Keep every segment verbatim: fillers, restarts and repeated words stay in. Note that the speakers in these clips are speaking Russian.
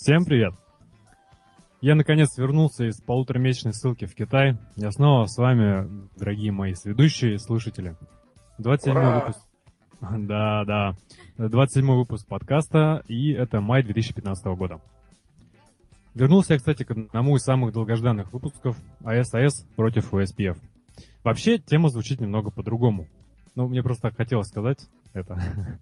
Всем привет! Я наконец вернулся из полуторамесячной ссылки в Китай. Я снова с вами, дорогие мои ведущие и слушатели. двадцать седьмой выпуск. Да, да. двадцать седьмой выпуск подкаста, и это май две тысячи пятнадцатого года. Вернулся я, кстати, к одному из самых долгожданных выпусков эй эс эй эс против о эс пи эф. Вообще, тема звучит немного по-другому. Ну, мне просто так хотелось сказать это.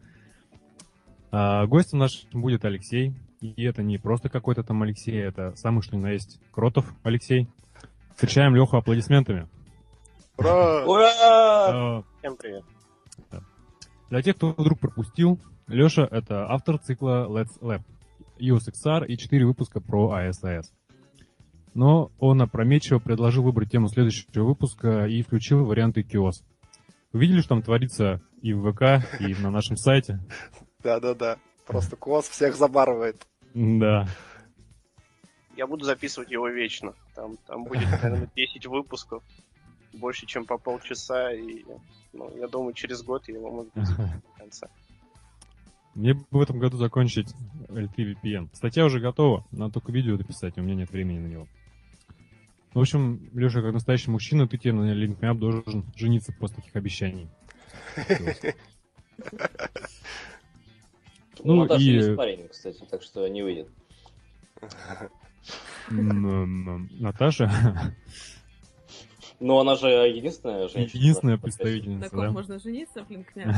А, гостем нашим будет Алексей. И это не просто какой-то там Алексей, это самый что ни на есть Кротов Алексей. Встречаем Леху аплодисментами. Ура! Ура! Всем привет. Для тех, кто вдруг пропустил, Леша — это автор цикла Let's Lab, ю эс икс ар и четыре выпуска про эй эс эй эс. Но он опрометчиво предложил выбрать тему следующего выпуска и включил варианты киос. Вы видели, что там творится и в ВК, и на нашем сайте? Да-да-да. Просто киос всех забарывает. Да. Я буду записывать его вечно. Там, там будет, наверное, десять выпусков. Больше, чем по полчаса. И, ну, я думаю, через год я его могу записать до конца. Мне бы в этом году закончить эл ти ви пи эн. Статья уже готова, надо только видео дописать, у меня нет времени на него. В общем, Леша, как настоящий мужчина, ты тебе на LinkedIn должен жениться после таких обещаний. Ну, Наташа и... есть парень, кстати, так что не выйдет. Наташа? Ну, она же единственная женщина. Единственная представительница, да? Так можно жениться в LinkedIn?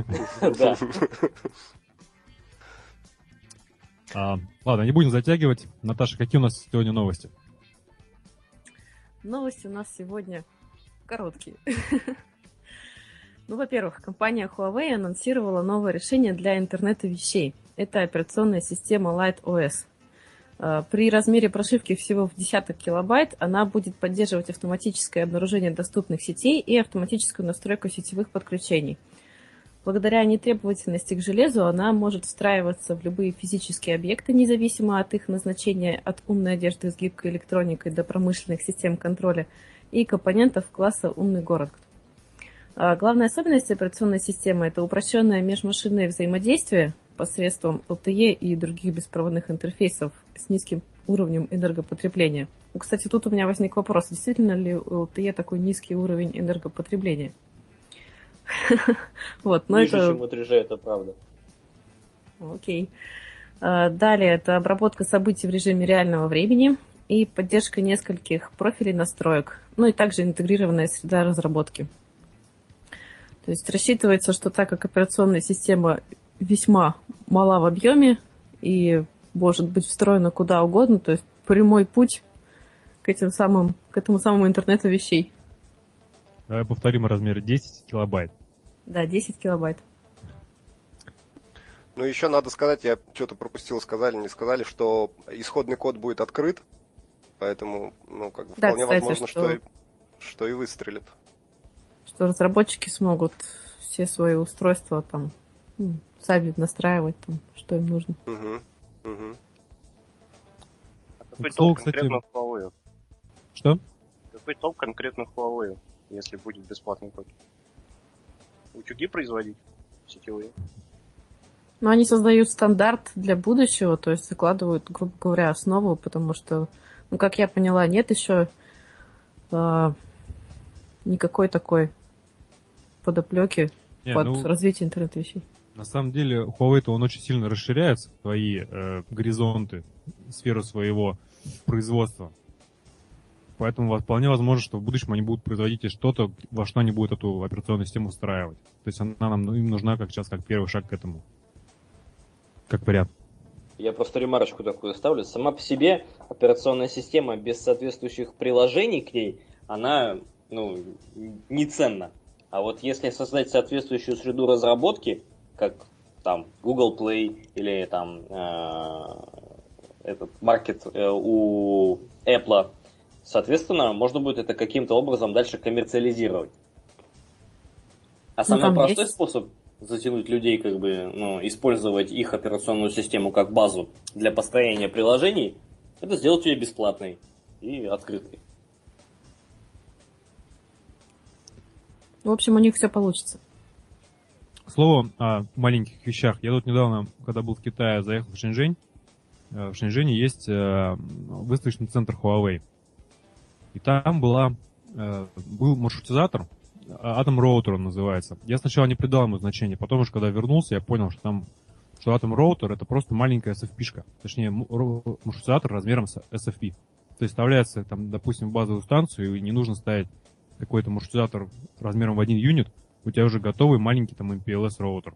Да. Ладно, не будем затягивать. Наташа, какие у нас сегодня новости? Новости у нас сегодня короткие. Ну, во-первых, компания Huawei анонсировала новое решение для интернета вещей. Это операционная система LightOS. При размере прошивки всего в десяток килобайт она будет поддерживать автоматическое обнаружение доступных сетей и автоматическую настройку сетевых подключений. Благодаря нетребовательности к железу она может встраиваться в любые физические объекты, независимо от их назначения, от умной одежды с гибкой электроникой до промышленных систем контроля и компонентов класса «Умный город». Главная особенность операционной системы – это упрощенное межмашинное взаимодействие посредством эл ти и и других беспроводных интерфейсов с низким уровнем энергопотребления. Кстати, тут у меня возник вопрос, действительно ли у эл ти и такой низкий уровень энергопотребления? Вот, но Ниже, это... чем от режа, это правда. Окей. Далее это обработка событий в режиме реального времени и поддержка нескольких профилей настроек, ну и также интегрированная среда разработки. То есть рассчитывается, что так как операционная система весьма мала в объеме и может быть встроена куда угодно, то есть прямой путь к этим самым, к этому самому интернету вещей. Давай повторим размер десять килобайт. Да, десять килобайт. Ну, еще надо сказать, я что-то пропустил, сказали, не сказали, что исходный код будет открыт, поэтому, ну, как бы да, вполне кстати, возможно, что... Что, и, что и выстрелит. Что разработчики смогут все свои устройства там ну, сами настраивать, там, что им нужно. Угу, угу. А какой Слово, толк кстати... конкретно в Huawei? Что? Какой толк конкретно в Huawei, если будет бесплатный код? Утюги производить сетевые? Но они создают стандарт для будущего, то есть закладывают, грубо говоря, основу, потому что, ну, как я поняла, нет еще э, никакой такой подоплеки Не, под ну, развитие интернет-вещей. На самом деле, Huawei-то он очень сильно расширяет свои э, горизонты, сферу своего производства. Поэтому вполне возможно, что в будущем они будут производить и что-то, во что они будут эту операционную систему встраивать. То есть она нам ну, им нужна как сейчас, как первый шаг к этому. Как вариант. Я просто ремарочку такую ставлю. Сама по себе операционная система без соответствующих приложений к ней, она ну, не ценна. А вот если создать соответствующую среду разработки, как там Google Play или там э, этот маркет э, у Apple, соответственно, можно будет это каким-то образом дальше коммерциализировать. А самый ну, простой есть... способ затянуть людей, как бы, ну, использовать их операционную систему как базу для построения приложений, это сделать ее бесплатной и открытой. В общем, у них все получится. К слову о маленьких вещах. Я тут недавно, когда был в Китае, заехал в Шэньчжэнь. э, в Шэньчжэне есть э, выставочный центр Huawei. И там была, э, был маршрутизатор, Atom Router он называется. Я сначала не придал ему значения, потом уж когда вернулся, я понял, что там что Atom Router это просто маленькая эс эф пи-шка. Точнее, маршрутизатор размером с эс эф пи. То есть вставляется, там, допустим, в базовую станцию, и не нужно ставить какой-то маршрутизатор размером в один юнит, у тебя уже готовый маленький там эм пи эл эс роутер.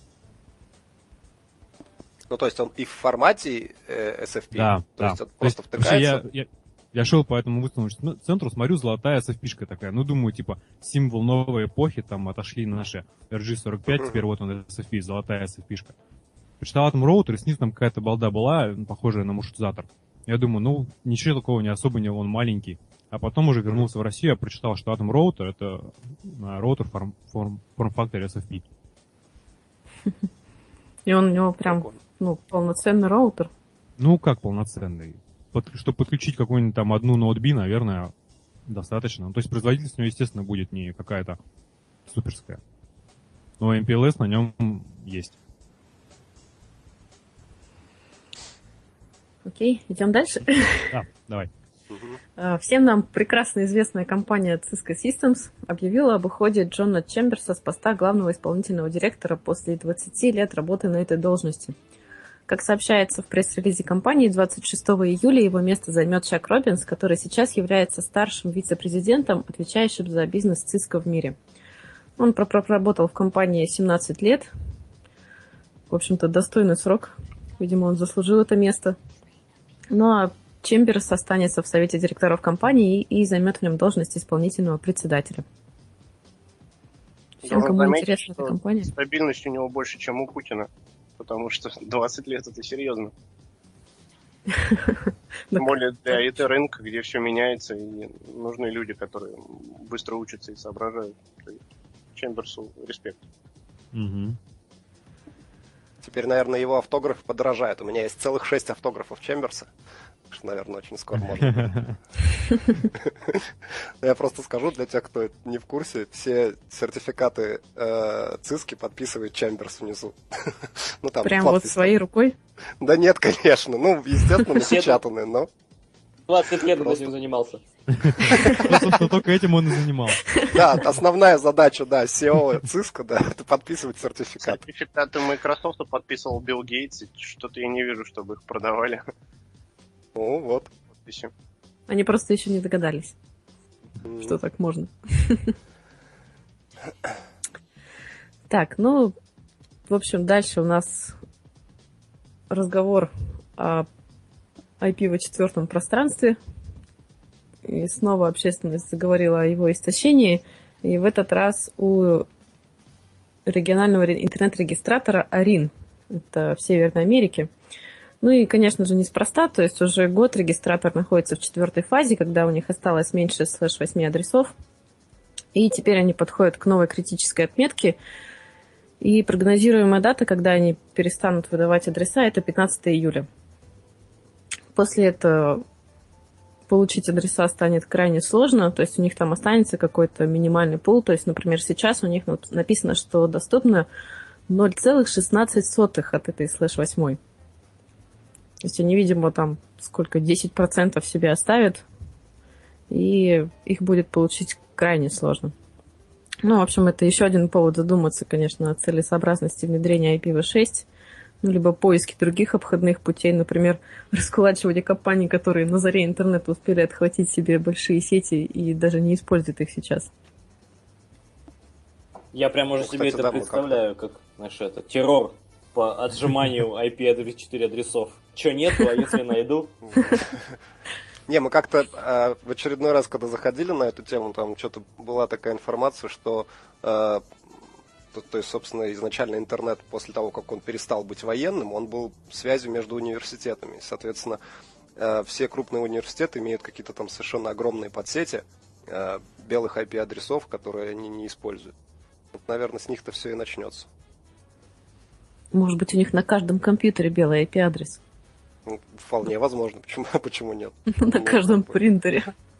Ну, то есть он и в формате э, эс эф пи? Да, то да. есть это То просто есть, вообще втыкается? я, я, я шел по этому выставочному центру, смотрю, золотая эс эф пи-шка такая. Ну, думаю, типа, символ новой эпохи, там отошли наши эр джи сорок пять, Мгм. теперь вот он эс эф пи, золотая эс эф пи-шка. Почитал Atom Router, и снизу там какая-то балда была, похожая на маршрутизатор. Я думаю, ну, ничего такого не особо, не он маленький. А потом уже вернулся в Россию, я прочитал, что Atom Router это а, роутер форм, форм, форм-фактор эс эф пи. И он у него прям, Прикольно. ну, полноценный роутер. Ну, как полноценный. Под, чтобы подключить какую-нибудь там одну ноутби, наверное, достаточно. Ну, то есть производительность у него, естественно, будет не какая-то суперская. Но эм пи эл эс на нем есть. Окей, идем дальше. Да, давай. Мгм. А, Всем нам прекрасно известная компания Cisco Systems объявила об уходе Джона Чемберса с поста главного исполнительного директора после двадцати лет работы на этой должности. Как сообщается в пресс-релизе компании, двадцать шестого июля его место займет Чак Робинс, который сейчас является старшим вице-президентом, отвечающим за бизнес Cisco в мире. Он проработал в компании семнадцать лет. В общем-то, достойный срок. Видимо, он заслужил это место. Ну а Чемберс останется в совете директоров компании и, и займет в нем должность исполнительного председателя. Всем, Должен кому заметить, интересна эта что компания. стабильность у него больше, чем у Путина. Потому что двадцать лет это серьезно. Тем более для ай ти-рынка, где все меняется, и нужны люди, которые быстро учатся и соображают. Чемберсу респект. Мгм. Теперь, наверное, его автограф подорожает. У меня есть целых шесть автографов Чемберса. Что, наверное, очень скоро можно. Я просто скажу для тех, кто не в курсе, все сертификаты э, Циски подписывает Чемберс внизу. Ну, там Прям вот подпись там. своей рукой. Да нет, конечно. Ну, естественно, Все- напечатанные, но... двадцать лет он Просто. этим занимался. Ну, собственно, только этим он и занимался. Да, основная задача, да, си и о Cisco, да, это подписывать сертификат. Сертификаты Microsoft подписывал Билл Гейтс, и что-то я не вижу, чтобы их продавали. Ну, вот. Подписи. Они просто еще не догадались, М. что так можно. Так, ну, в общем, дальше у нас разговор о ай пи ви четыре пространстве. И снова общественность заговорила о его истощении. И в этот раз у регионального ре- интернет-регистратора Арин. Это в Северной Америке. Ну и, конечно же, неспроста. То есть уже год регистратор находится в четвертой фазе, когда у них осталось меньше слэш восемь адресов. И теперь они подходят к новой критической отметке. И прогнозируемая дата, когда они перестанут выдавать адреса, это пятнадцатого июля. После этого получить адреса станет крайне сложно, то есть у них там останется какой-то минимальный пул. То есть, например, сейчас у них написано, что доступно ноль целых шестнадцать сотых от этой слэш восемь. То есть они, видимо, там сколько, десять процентов себе оставят, и их будет получить крайне сложно. Ну, в общем, это еще один повод задуматься, конечно, о целесообразности внедрения ай пи ви шесть, ну, либо поиски других обходных путей, например, раскулачивание компаний, которые на заре интернета успели отхватить себе большие сети и даже не используют их сейчас. Я прям уже Ну, себе кстати, это да, мы представляю, как, знаешь, это, террор по отжиманию ай пи четыре адресов. Че нету, а если найду? Не, мы как-то э, в очередной раз, когда заходили на эту тему, там что-то была такая информация, что, э, то, то есть, собственно, изначально интернет, после того, как он перестал быть военным, он был связью между университетами. Соответственно, э, все крупные университеты имеют какие-то там совершенно огромные подсети э, белых ай пи-адресов, которые они не используют. Вот, наверное, с них-то все и начнется. Может быть, у них на каждом компьютере белый ай пи-адрес. Ну, вполне возможно. Почему, почему нет? На Ну, каждом как бы. принтере.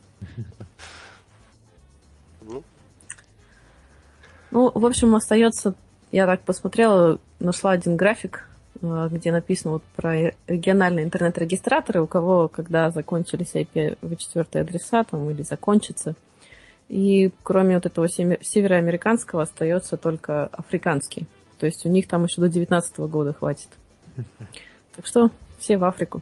Ну, Ну, в общем, остается, я так посмотрела, нашла один график где написано вот про региональные интернет-регистраторы, у кого, когда закончились ай пи ви четыре адреса там, или закончатся. И кроме вот этого североамериканского остается только африканский. То есть у них там еще до девятнадцатого года хватит. Так что все в Африку.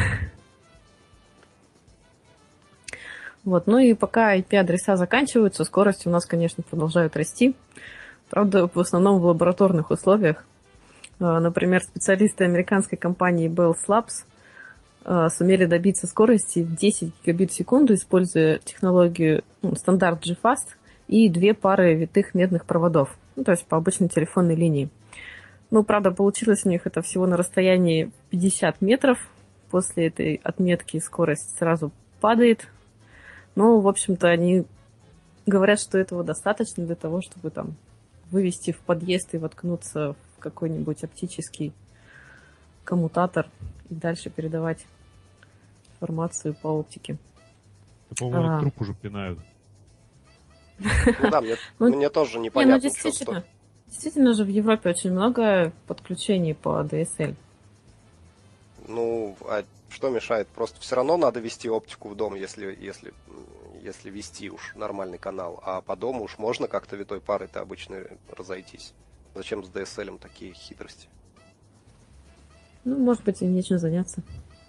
Вот, ну и пока ай пи-адреса заканчиваются, скорости у нас, конечно, продолжают расти. Правда, в основном в лабораторных условиях. Например, специалисты американской компании Bell Labs сумели добиться скорости в десять гигабит в секунду, используя технологию ну, стандарт джи-фаст и две пары витых медных проводов, ну, то есть по обычной телефонной линии. Ну, правда, получилось у них это всего на расстоянии пятьдесят метров. После этой отметки скорость сразу падает. Ну, в общем-то, они говорят, что этого достаточно для того, чтобы там вывести в подъезд и воткнуться в какой-нибудь оптический коммутатор и дальше передавать информацию по оптике. Да, по-моему, А. труп уже пинают. Ну да, мне, Ну, мне тоже Не, ну непонятно, что действительно, действительно же в Европе очень много подключений по ди эс эл. Ну, а что мешает? Просто все равно надо вести оптику в дом, если, если, если вести уж нормальный канал. А по дому уж можно как-то витой парой-то обычно разойтись. Зачем с ди эс эл такие хитрости? Ну, может быть, им нечем заняться.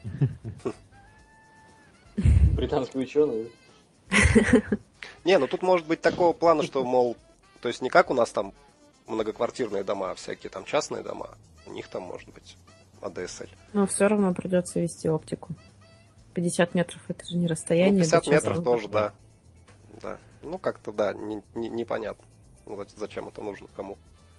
Британские ученые. Не, ну тут может быть такого плана, что, мол, то есть не как у нас там многоквартирные дома, а всякие там частные дома. У них там может быть эй ди эс эл. Но все равно придется вести оптику. пятьдесят метров это же не расстояние. Ну, пятьдесят до метров часа. тоже, да. Да. Ну, как-то, да, не- не- непонятно. Вот зачем это нужно, кому.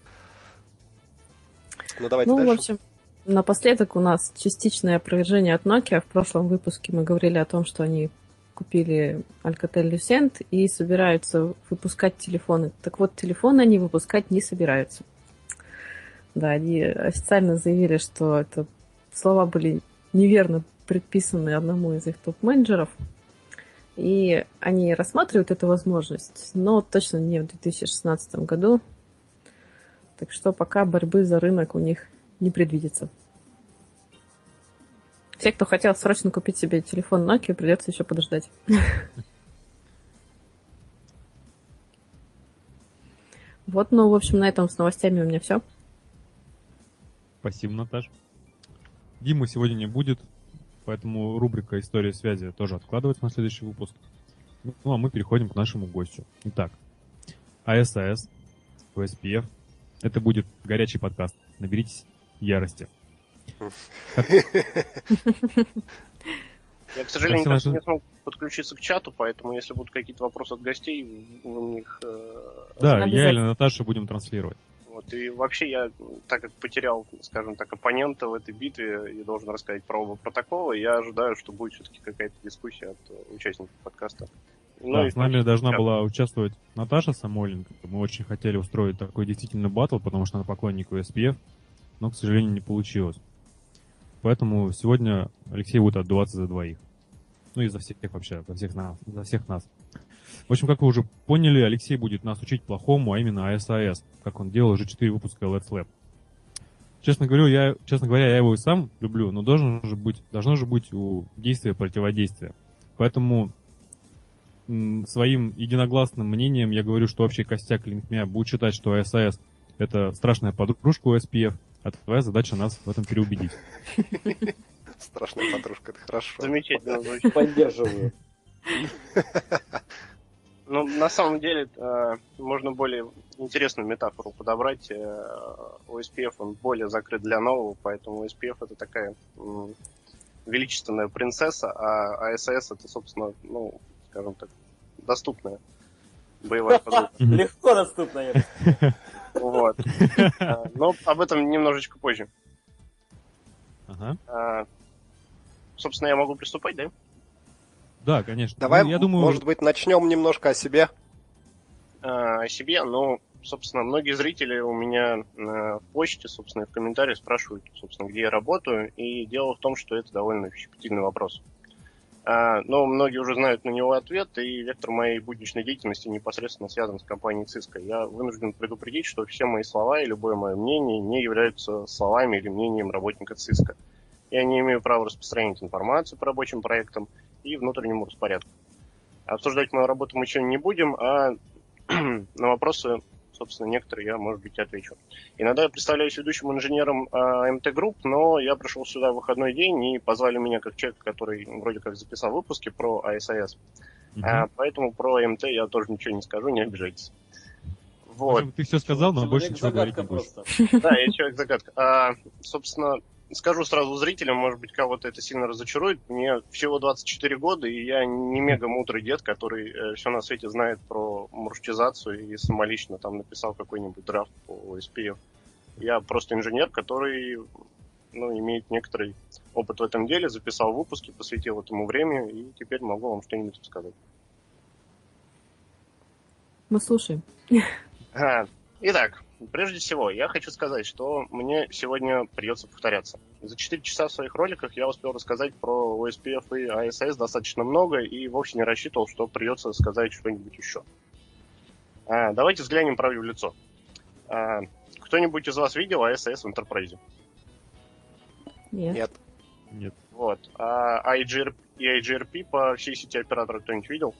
Ну, давайте Ну, в дальше. общем, напоследок у нас частичное опровержение от Nokia. В прошлом выпуске мы говорили о том, что они купили Alcatel-Lucent и собираются выпускать телефоны. Так вот, телефоны они выпускать не собираются. Да, они официально заявили, что это слова были неверно предписаны одному из их топ-менеджеров. И они рассматривают эту возможность, но точно не в две тысячи шестнадцатом году. Так что пока борьбы за рынок у них не предвидится. Те, кто хотел срочно купить себе телефон Nokia, придется еще подождать. Вот, ну, в общем, на этом с новостями у меня все. Спасибо, Наташ. Димы сегодня не будет, поэтому рубрика «История связи» тоже откладывается на следующий выпуск. Ну, а мы переходим к нашему гостю. Итак, эй эс эй эс, о эс пи эф. Это будет горячий подкаст. Наберитесь ярости. Я, к сожалению, Спасибо, кажется, Антон. не смог подключиться к чату, поэтому если будут какие-то вопросы от гостей, вы в них... э, Да, я Обязательно. или Наташа будем транслировать. Вот, и вообще я, так как потерял, скажем так, оппонента в этой битве и должен рассказать про оба протокола, я ожидаю, что будет все-таки какая-то дискуссия от э, участников подкаста. Ну, Да, и с нами точно, должна чат. была участвовать Наташа Самойленко. Мы очень хотели устроить такой действительно батл, потому что она поклонник о эс пи эф, но, к сожалению, не получилось. Поэтому сегодня Алексей будет отдуваться за двоих. Ну и за всех вообще, за всех нас. За всех нас. В общем, как вы уже поняли, Алексей будет нас учить плохому, а именно эй эс эй эс, как он делал уже четыре выпуска Let's Lab. Честно говоря, я, честно говоря, я его и сам люблю, но должен же быть, должно же быть у действия противодействия. Поэтому м, своим единогласным мнением я говорю, что общий костяк LinkMe будет считать, что эй эс эй эс — это страшная подружка о эс пи эф, а твоя задача нас в этом переубедить. Страшная подружка, это хорошо. Замечательно звучит. Поддерживаю. Ну, на самом деле, э, можно более интересную метафору подобрать. Э, о эс пи эф, он более закрыт для нового, поэтому о эс пи эф это такая м, величественная принцесса, а эй эс эй эс это, собственно, ну, скажем так, доступная боевая подруга. Легко доступно. я бы сказал. Вот. Э, Но об этом немножечко позже. Ага. Э, Собственно, я могу приступать, да? Да, конечно. Давай, Ну, я думаю, может быть, начнем немножко о себе. Э, О себе, ну, собственно, многие зрители у меня э, в почте, собственно, и в комментариях спрашивают, собственно, где я работаю, и дело в том, что это довольно щепетильный вопрос. А, но многие уже знают на него ответ, и вектор моей будничной деятельности непосредственно связан с компанией Cisco. Я вынужден предупредить, что все мои слова и любое мое мнение не являются словами или мнением работника Cisco. Я не имею права распространять информацию по рабочим проектам и внутреннему распорядку. Обсуждать мою работу мы сегодня не будем, а на вопросы, собственно, некоторые я, может быть, отвечу. Иногда я представляюсь ведущим инженером а, эм тэ Group, но я пришел сюда в выходной день и позвали меня как человек, который вроде как записал выпуски про эй эс эй эс. Uh-huh. А, поэтому про эм тэ я тоже ничего не скажу, не обижайтесь. Вот. Ты все сказал, но больше ничего говорить не будешь. Да, я человек-загадка. А, собственно, скажу сразу зрителям, может быть, кого-то это сильно разочарует. Мне всего двадцать четыре года, и я не мега мудрый дед, который э, все на свете знает про маршрутизацию и самолично там написал какой-нибудь драфт по о эс пи эф. Я просто инженер, который ну, имеет некоторый опыт в этом деле, записал выпуски, посвятил этому время, и теперь могу вам что-нибудь сказать. Мы слушаем. А, итак, прежде всего, я хочу сказать, что мне сегодня придется повторяться. За четыре часа в своих роликах я успел рассказать про о эс пи эф и эй эс эй эс достаточно много и вовсе не рассчитывал, что придется сказать что-нибудь еще. А, давайте взглянем правде в лицо. А, кто-нибудь из вас видел эй эс эй эс в Enterprise? Нет. Нет. Нет. Вот. А ай джи ар пи и эй джи ар пи по всей сети оператора кто-нибудь видел?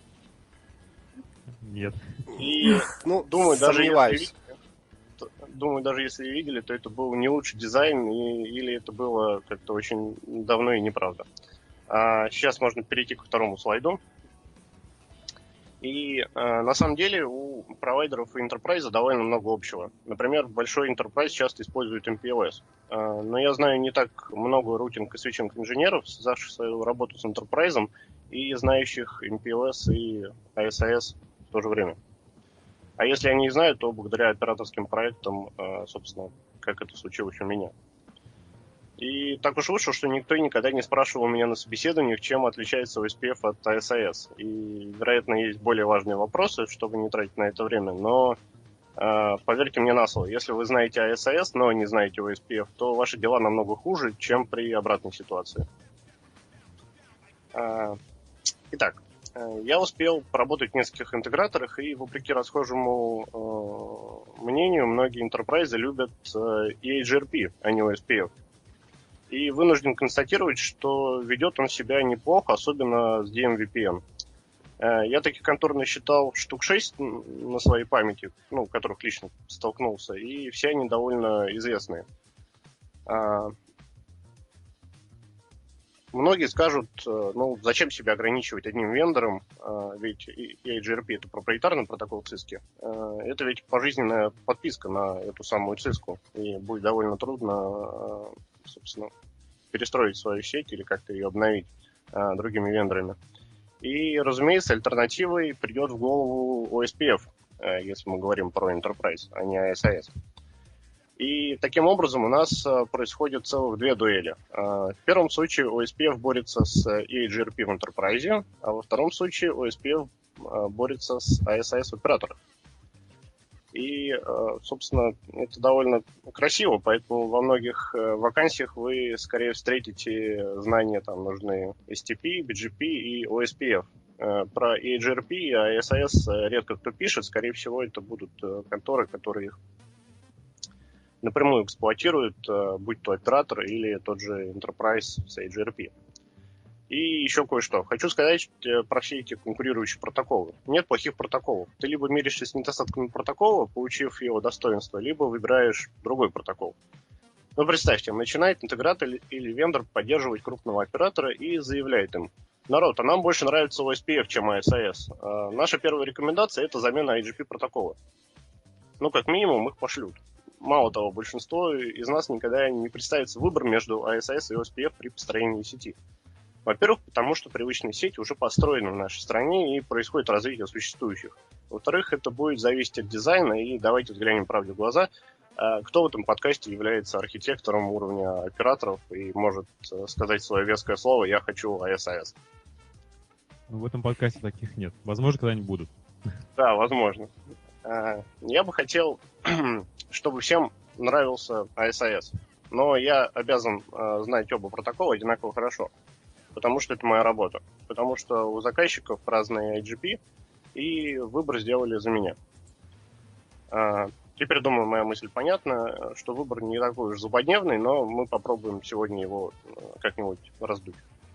Нет. И, ну, думаю, даже сомневаюсь. если видели, думаю, даже если видели, то это был не лучший дизайн, и, или это было как-то очень давно и неправда. А сейчас можно перейти ко второму слайду. И а, на самом деле у провайдеров и Enterprise довольно много общего. Например, большой Enterprise часто использует эм пи эл эс. А, но я знаю не так много рутинг и свитчинг инженеров, связавших свою работу с Enterprise и знающих эм пи эл эс и эй эс эй эс в то же время. А если они не знают, то благодаря операторским проектам, собственно, как это случилось у меня. И так уж вышло, что никто никогда не спрашивал меня на собеседованиях, чем отличается о эс пи эф от эй эс эй эс. И, вероятно, есть более важные вопросы, чтобы не тратить на это время, но поверьте мне на слово, если вы знаете эй эс эй эс, но не знаете о эс пи эф, то ваши дела намного хуже, чем при обратной ситуации. Итак, я успел поработать в нескольких интеграторах, и вопреки расхожему э, мнению, многие enterprise любят э, и эй джи ар пи, а не о эс пи эф. И вынужден констатировать, что ведет он себя неплохо, особенно с ди эм ви пи эн. Э, я таких контор насчитал штук шесть на своей памяти, ну, в которых лично столкнулся, и все они довольно известные. Э, Многие скажут, ну, зачем себя ограничивать одним вендором, ведь и эй джи ар пи это проприетарный протокол Cisco. Это ведь пожизненная подписка на эту самую Cisco, и будет довольно трудно, собственно, перестроить свою сеть или как-то ее обновить другими вендорами. И, разумеется, альтернативой придет в голову о эс пи эф, если мы говорим про Enterprise, а не эй эс эй эс. И таким образом у нас происходит целых две дуэли. В первом случае о эс пи эф борется с и эй джи ар пи в Enterprise, а во втором случае о эс пи эф борется с эй эс эй эс в операторах. И, собственно, это довольно красиво, поэтому во многих вакансиях вы скорее встретите знания, там нужны эс ти пи, би джи пи и о эс пи эф. Про и эй джи ар пи и эй эс эй эс редко кто пишет, скорее всего, это будут конторы, которые их напрямую эксплуатируют, будь то оператор или тот же Enterprise с эй джи ар пи. И еще кое-что. Хочу сказать про все эти конкурирующие протоколы. Нет плохих протоколов. Ты либо миришься с недостатками протокола, получив его достоинство, либо выбираешь другой протокол. Ну, представьте, начинает интегратор или вендор поддерживать крупного оператора и заявляет им: народ, а нам больше нравится о эс пи эф, чем эй эс эй эс. А наша первая рекомендация – это замена ай джи пи протокола. Ну, как минимум, их пошлют. Мало того, большинство из нас никогда не представится выбор между эй эс эй эс и о эс пи эф при построении сети. Во-первых, потому что привычные сети уже построены в нашей стране и происходит развитие существующих. Во-вторых, это будет зависеть от дизайна, и давайте взглянем правде в глаза. Кто в этом подкасте является архитектором уровня операторов и может сказать свое веское слово «я хочу эй эс эй эс». Ну, в этом подкасте таких нет. Возможно, когда-нибудь будут. Да, возможно. Я бы хотел, чтобы всем нравился эй эс эй эс, но я обязан знать оба протокола одинаково хорошо. потому что это моя работа. Потому что у заказчиков разные ай джи пи, и выбор сделали за меня. А, теперь, думаю, моя мысль понятна, что выбор не такой уж злободневный, но мы попробуем сегодня его как-нибудь раздуть.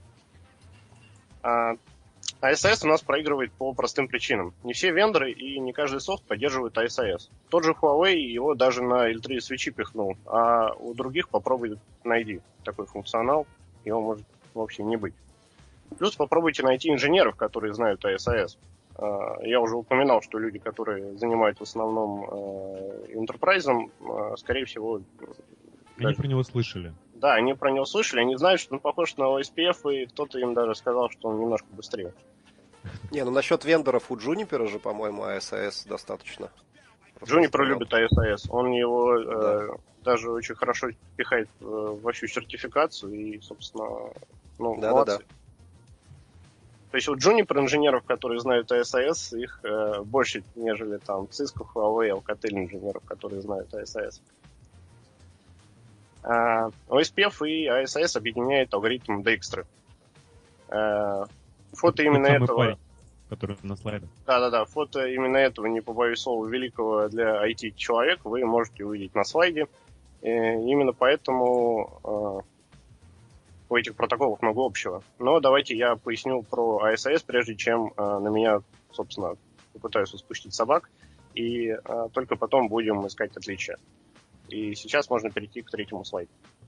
А, эй эс эс у нас проигрывает по простым причинам. Не все вендоры и не каждый софт поддерживает эй эс эс. Тот же Huawei его даже на эл три свечи пихнул, а у других попробуй найди такой функционал, его может вообще не быть. Плюс попробуйте найти инженеров, которые знают эй эс эс. Я уже упоминал, что люди, которые занимаются в основном enterprise, скорее всего... Они даже... про него слышали. Да, они про него слышали, они знают, что он похож на о эс пи эф, и кто-то им даже сказал, что он немножко быстрее. Не, ну насчет вендоров у Juniper же, по-моему, эй эс эс достаточно. Juniper любит эй эс эс, он его да. э, даже очень хорошо пихает э, во всю сертификацию, и, собственно, ну, да, молодцы. Да, да. То есть у Juniper инженеров, которые знают эй эс эс, их э, больше, нежели там Cisco, Huawei, Alcatel инженеров, которые знают эй эс эс. Uh, о эс пи эф и эй эс эс объединяет алгоритм Dijkstra. Uh, фото Тот именно этого... Парень, который на слайдах. Да-да-да, фото именно этого, не побоюсь слова, великого для ай ти-человека вы можете увидеть на слайде. И именно поэтому uh, у этих протоколов много общего. Но давайте я поясню про эй эс эс, прежде чем uh, на меня, собственно, попытаюсь спустить собак, и uh, только потом будем искать отличия. И сейчас можно перейти к третьему слайду.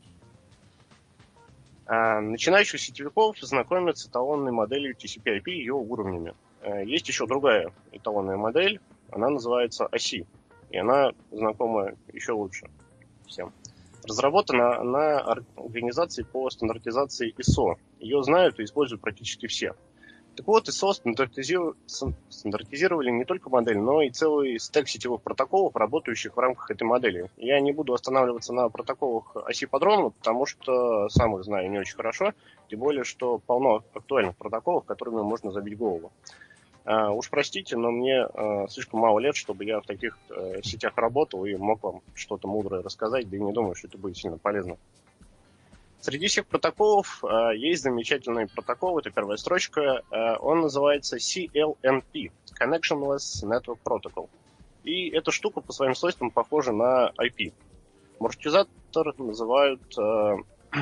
А, начинающих сетевиков знакомят с эталонной моделью ти си пи ай пи и ее уровнями. А, есть еще другая эталонная модель, она называется эй си, и она знакома еще лучше всем. Разработана она организацией по стандартизации ай эс о. Ее знают и используют практически все. Так вот, ай эс о стандартизировали не только модель, но и целый стек сетевых протоколов, работающих в рамках этой модели. Я не буду останавливаться на протоколах эй си подробно, потому что сам их знаю не очень хорошо, тем более, что полно актуальных протоколов, которыми можно забить голову. А, уж простите, но мне а, слишком мало лет, чтобы я в таких а, сетях работал и мог вам что-то мудрое рассказать, да и не думаю, что это будет сильно полезно. Среди всех протоколов э, есть замечательный протокол, это первая строчка, э, он называется си эл эн пи, Connectionless Network Protocol. И эта штука по своим свойствам похожа на ай пи. Маршрутизатор называют э,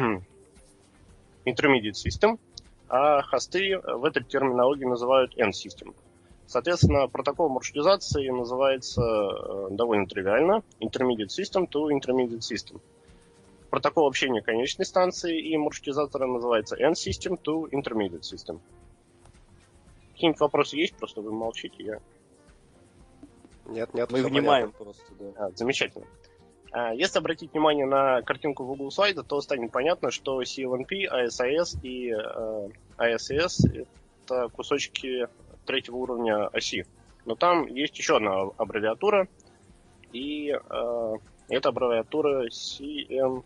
Intermediate System, а хосты в этой терминологии называют End System. Соответственно, протокол маршрутизации называется э, довольно тривиально Intermediate System to Intermediate System. Протокол общения конечной станции и маршрутизатора называется End System to Intermediate System. Какие-нибудь вопросы есть? Просто вы молчите. Я... Нет, нет. Мы внимаем понятно. Просто. Да. А, замечательно. А, если обратить внимание на картинку в углу слайда, то станет понятно, что си эл эн пи, эй эс эс и э, эй эс эс — это кусочки третьего уровня оси. Но там есть еще одна аббревиатура, и э, это аббревиатура си эн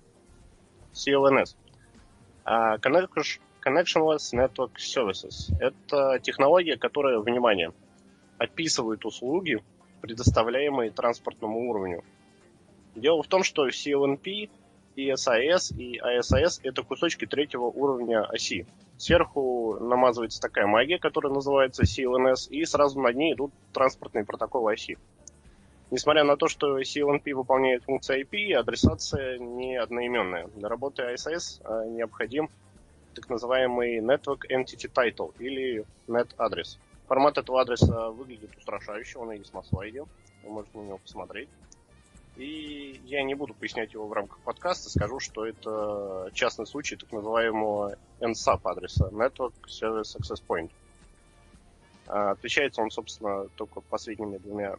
эс. Uh, Connectionless Network Services. Это технология, которая, внимание, описывает услуги, предоставляемые транспортному уровню. Дело в том, что си эл эн пи, и эс эй эс и эй эс эс — это кусочки третьего уровня оси. Сверху намазывается такая магия, которая называется си эл эн эс, и сразу над ней идут транспортные протоколы оси. Несмотря на то, что си эл эн пи выполняет функции ай пи, адресация не одноименная. Для работы эй эс эс необходим так называемый Network Entity Title или net-адрес. Формат этого адреса выглядит устрашающе, он есть на слайде, вы можете на него посмотреть. И я не буду пояснять его в рамках подкаста, скажу, что это частный случай так называемого эн сап адреса, Network Service Access Point. Отличается он, собственно, только последними двумя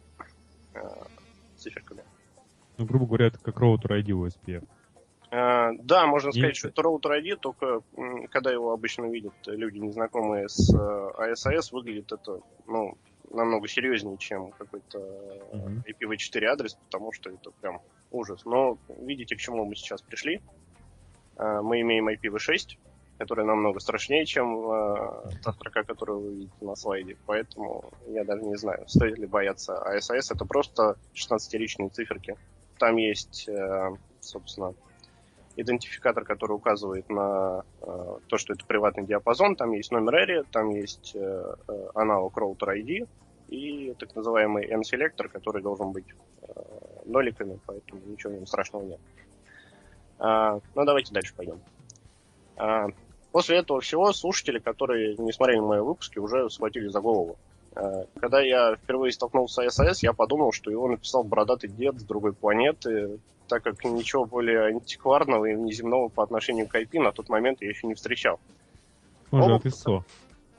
циферками. Ну, грубо говоря, это как роутер ай ди у эс пи эф. Uh, да, можно сказать, И... что это роутер ай ди, только м, когда его обычно видят люди, незнакомые с uh, эй эс эс, выглядит это ну, намного серьезнее, чем какой-то uh-huh. ай пи ви четыре адрес, потому что это прям ужас. Но видите, к чему мы сейчас пришли. Uh, мы имеем ай пи ви шесть, которая намного страшнее, чем uh, та строка, которую вы видите на слайде. Поэтому я даже не знаю, стоит ли бояться эй эс эс. Это просто шестнадцатиричные циферки. Там есть, uh, собственно, идентификатор, который указывает на э, то, что это приватный диапазон. Там есть номер area, там есть э, аналог роутер ай ди и так называемый M-селектор, который должен быть э, ноликами, поэтому ничего в нем страшного нет. А, ну, давайте дальше пойдем. А, после этого всего слушатели, которые не смотрели мои выпуски, уже схватили за голову. А, когда я впервые столкнулся с эй эс эс, я подумал, что его написал бородатый дед с другой планеты, так как ничего более антикварного и внеземного по отношению к ай пи на тот момент я еще не встречал. Может, Оба... от ай эс о.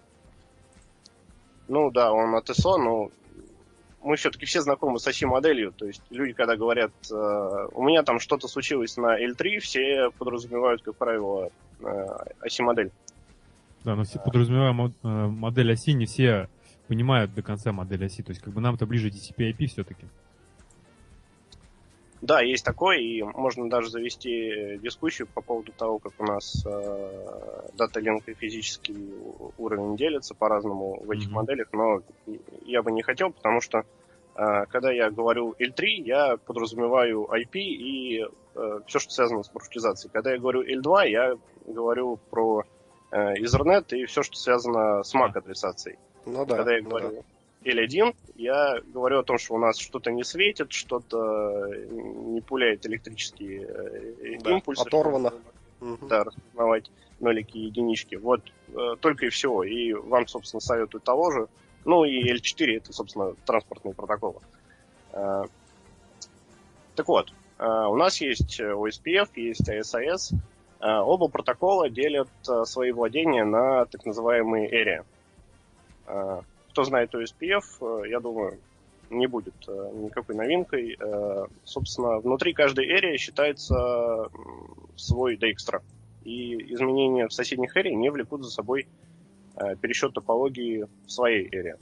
Ну да, он от ай эс о, но мы все-таки все знакомы с ай си-моделью. То есть люди, когда говорят, э, у меня там что-то случилось на эл три, все подразумевают, как правило, э, ай си-модель. Да, но все подразумевая мод- э, модель оси, не все понимают до конца модель оси. То есть, как бы нам-то ближе ди си пи ай пи все-таки. Да, есть такое, и можно даже завести дискуссию по поводу того, как у нас э, дата-линк и физический уровень делятся по-разному в этих mm-hmm. моделях, но я бы не хотел, потому что э, когда я говорю эл три, я подразумеваю ай пи и э, все, что связано с маршрутизацией. Когда я говорю эл два, я говорю про э, Ethernet и все, что связано с мак-адресацией. Ну да. Когда я ну говорю да. эл один, я говорю о том, что у нас что-то не светит, что-то не пуляет электрические да, импульсы. Оторвано. Чтобы, да, распознавать нолики и единички. Вот э, только и всего. И вам, собственно, советую того же. Ну и эл четыре это, собственно, транспортные протоколы. Э, так вот, э, у нас есть о эс пи эф, есть эй эс эй эс. Э, оба протокола делят э, свои владения на так называемые area. Э, Кто знает о эс пи эф, я думаю, не будет никакой новинкой. Собственно, внутри каждой area считается свой Dijkstra. И изменения в соседних area не влекут за собой пересчет топологии в своей area.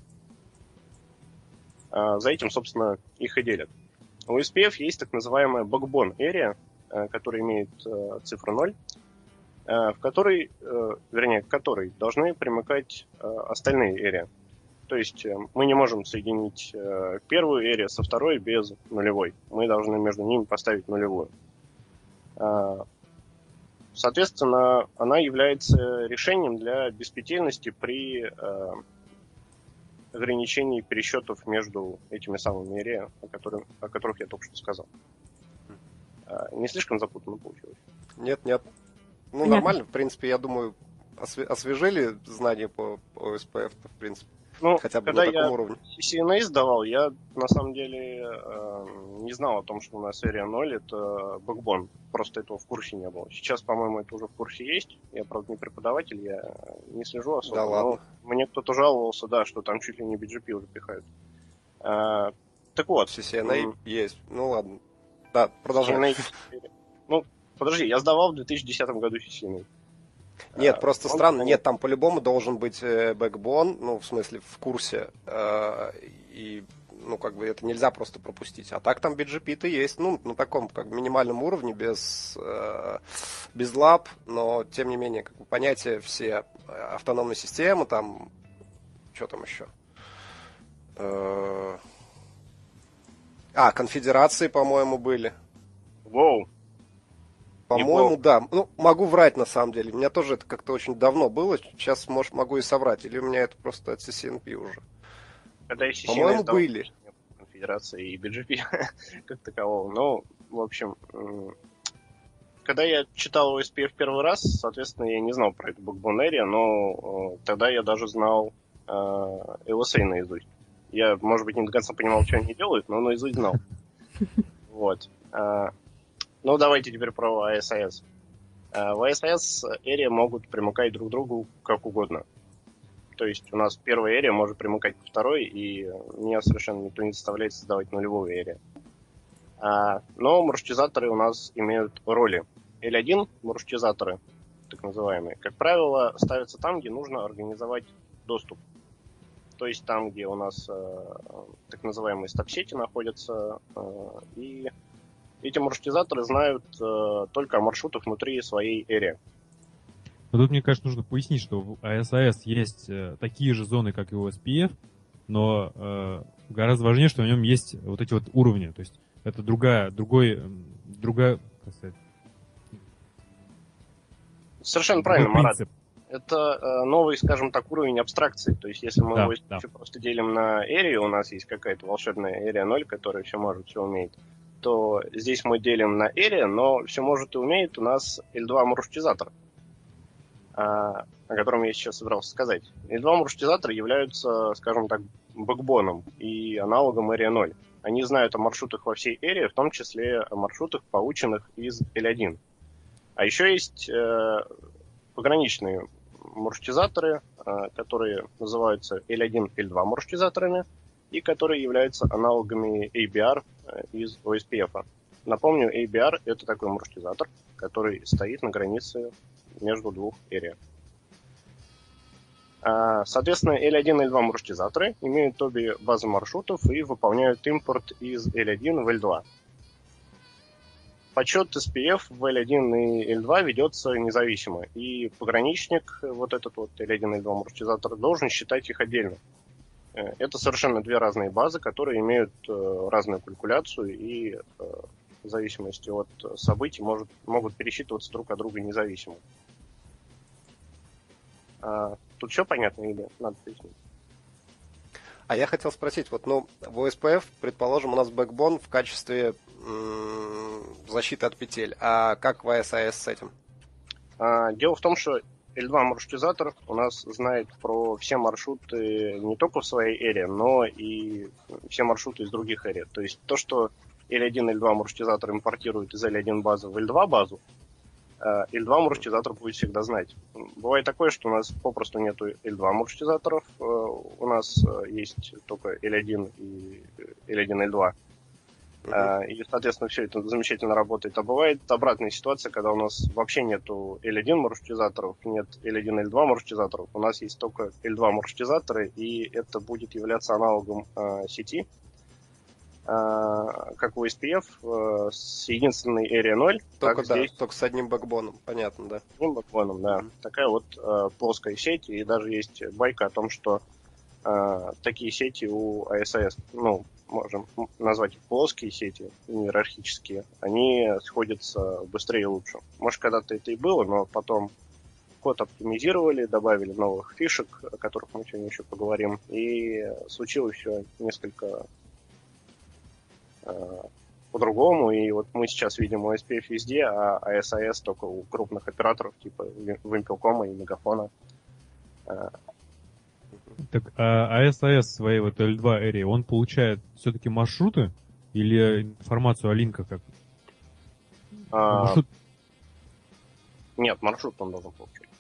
За этим, собственно, их и делят. У о эс пи эф есть так называемая backbone area, которая имеет цифру ноль, в которой, вернее, к которой должны примыкать остальные area. То есть мы не можем соединить э, первую area со второй без нулевой. Мы должны между ними поставить нулевую. Э, соответственно, она является решением для беспетельности при э, ограничении пересчетов между этими самыми area, о, которых, о которых я только что сказал. Э, не слишком запутанно получилось? Нет, нет. Ну, Понятно. Нормально, в принципе, я думаю, осве- освежили знания по о эс пи эф, в принципе. Ну, Хотя бы когда на таком я уровне. си эн эй сдавал, я на самом деле э, не знал о том, что у нас area ноль это backbone. Просто этого в курсе не было. Сейчас, по-моему, это уже в курсе есть. Я, правда, не преподаватель, я не слежу особо. Да ладно. Но мне кто-то жаловался, да, что там чуть ли не би джи пи уже пихают. А, так вот. си си эн эй м- есть. Ну ладно. Да, продолжай. си эн эй Ну, подожди, я сдавал в две тысячи десятом году си си эн эй. Нет, А, просто он- странно. Нет, там по-любому должен быть э, бэкбон, ну, в смысле, в курсе. э, и, ну, как бы это нельзя просто пропустить. А так там би джи пи-то есть, ну, на таком, как бы, минимальном уровне, без, э, без лаб, но, тем не менее, как бы, понятия все э, автономной системы, там, что там еще? Э, а, конфедерации, по-моему, были. Воу. По-моему, Неплохо. да. Ну, могу врать, на самом деле. У меня тоже это как-то очень давно было. Сейчас, может, могу и соврать. Или у меня это просто от си си эн пи уже. Когда я си си эн эй По-моему, сдавал, были. конечно, не было конфедерации и би джи пи как такового. Ну, в общем, м, когда я читал о эс пи эф первый раз, соответственно, я не знал про эту backbone area, но э, тогда я даже знал э, эл эс эй наизусть. Я, может быть, не до конца понимал, что они делают, но наизусть знал. Вот. А, Ну, давайте теперь про эй эс эй эс. А, В эй эс эй эс area могут примыкать друг к другу как угодно. То есть у нас первая area может примыкать к второй, и меня совершенно никто не заставляет создавать нулевую area. А, Но маршрутизаторы у нас имеют роли. эл один маршрутизаторы, так называемые, как правило, ставятся там, где нужно организовать доступ. То есть там, где у нас э, так называемые стоп-сети находятся, э, и эти маршрутизаторы знают э, только о маршрутах внутри своей area. Но тут, мне кажется, нужно пояснить, что в эй эс эй эс есть э, такие же зоны, как и у эс пи эф, но э, гораздо важнее, что в нем есть вот эти вот уровни. То есть это другая, другой, м, другая, как сказать, Совершенно правильно, Другой Марат. принцип. Это э, новый, скажем так, уровень абстракции. То есть, если мы Да, его да. просто делим на area, у нас есть какая-то волшебная area ноль, которая все может, все умеет, то здесь мы делим на area, но все может и умеет у нас эл два маршрутизатор, о котором я сейчас собирался сказать. эл два маршрутизаторы являются, скажем так, бэкбоном и аналогом area ноль. Они знают о маршрутах во всей area, в том числе о маршрутах, полученных из эл один. А еще есть э, пограничные маршрутизаторы, которые называются эл один, эл два маршрутизаторами и которые являются аналогами эй би ар из о эс пи эф. Напомню, эй би ар — это такой маршрутизатор, который стоит на границе между двух area. Соответственно, эл один и эл два маршрутизаторы имеют обе базы маршрутов и выполняют импорт из эл один в эл два. Подсчет эс пи эф в эл один и эл два ведется независимо, и пограничник, вот этот вот эл один и эл два маршрутизатор, должен считать их отдельно. Это совершенно две разные базы, которые имеют разную калькуляцию и в зависимости от событий может, могут пересчитываться друг от друга независимо. Тут все понятно или надо пояснить? А я хотел спросить, вот, ну, в о эс пи эф, предположим, у нас бэкбон в качестве м- защиты от петель, а как в эй эс эй эс с этим? А, дело в том, что эл два маршрутизатор у нас знает про все маршруты не только в своей эре, но и все маршруты из других эр. То есть то, что эл один и эл два маршрутизатор импортирует из эл один базы в эл два базу, эл два маршрутизатор будет всегда знать. Бывает такое, что у нас попросту нету эл два маршрутизаторов, у нас есть только эл один и эл один и эл два. Uh-huh. И, соответственно, все это замечательно работает. А бывает обратная ситуация, когда у нас вообще нету эл один маршрутизаторов, нет эл один и эл два маршрутизаторов, у нас есть только эл два маршрутизаторы, и это будет являться аналогом э, сети, э, как у эс пи эф, э, с единственной area ноль. Только, да, здесь... только с одним бэкбоном, понятно, да. С одним бэкбоном, да. Uh-huh. Такая вот э, плоская сеть, и даже есть байка о том, что э, такие сети у эй эс эй эс, ну, можем назвать их плоские сети, иерархические, они сходятся быстрее и лучше. Может, когда-то это и было, но потом код оптимизировали, добавили новых фишек, о которых мы сегодня еще поговорим, и случилось все несколько э, по-другому, и вот мы сейчас видим о эс пи эф везде, а эй эс эй эс только у крупных операторов, типа Вимпелкома и Мегафона. Так, а эй эс эй эс в своей вот эл два эре, он получает все-таки маршруты или информацию о линках? Как? А, маршрут... Нет, маршрут он должен получить.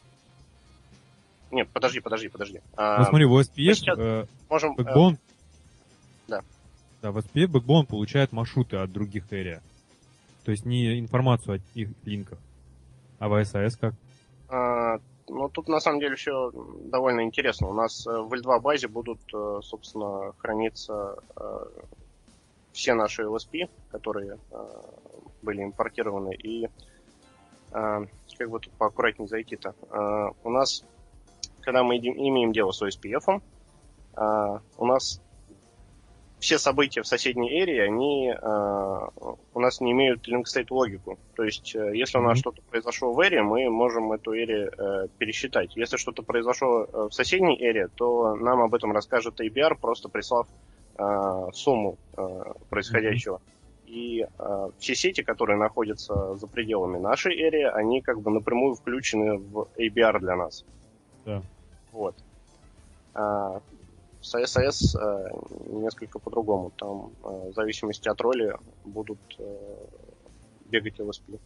Нет, подожди, подожди, подожди. Ну, а, смотри, в о эс пи эф э, можем, бэкбон... Э, да. Да, в эс пи эф бэкбон получает маршруты от других area. То есть не информацию о их линках. А в эй эс эй эс как? А, Ну, тут на самом деле все довольно интересно. У нас в эл два базе будут, собственно, храниться все наши эл эс пи, которые были импортированы. И как бы тут поаккуратнее зайти-то. У нас, когда мы имеем дело с о эс пи эф, у нас все события в соседней эре, они э, у нас не имеют link state логику. То есть, э, если у нас mm-hmm. что-то произошло в эре, мы можем эту эре э, пересчитать. Если что-то произошло э, в соседней эре, то нам об этом расскажет эй би ар, просто прислав э, сумму э, происходящего. Mm-hmm. И э, все сети, которые находятся за пределами нашей эры, они как бы напрямую включены в эй би ар для нас. Да. Вот. А, с эй эс эй эс э, несколько по-другому. Там э, в зависимости от роли будут э, бегать эл эс пи.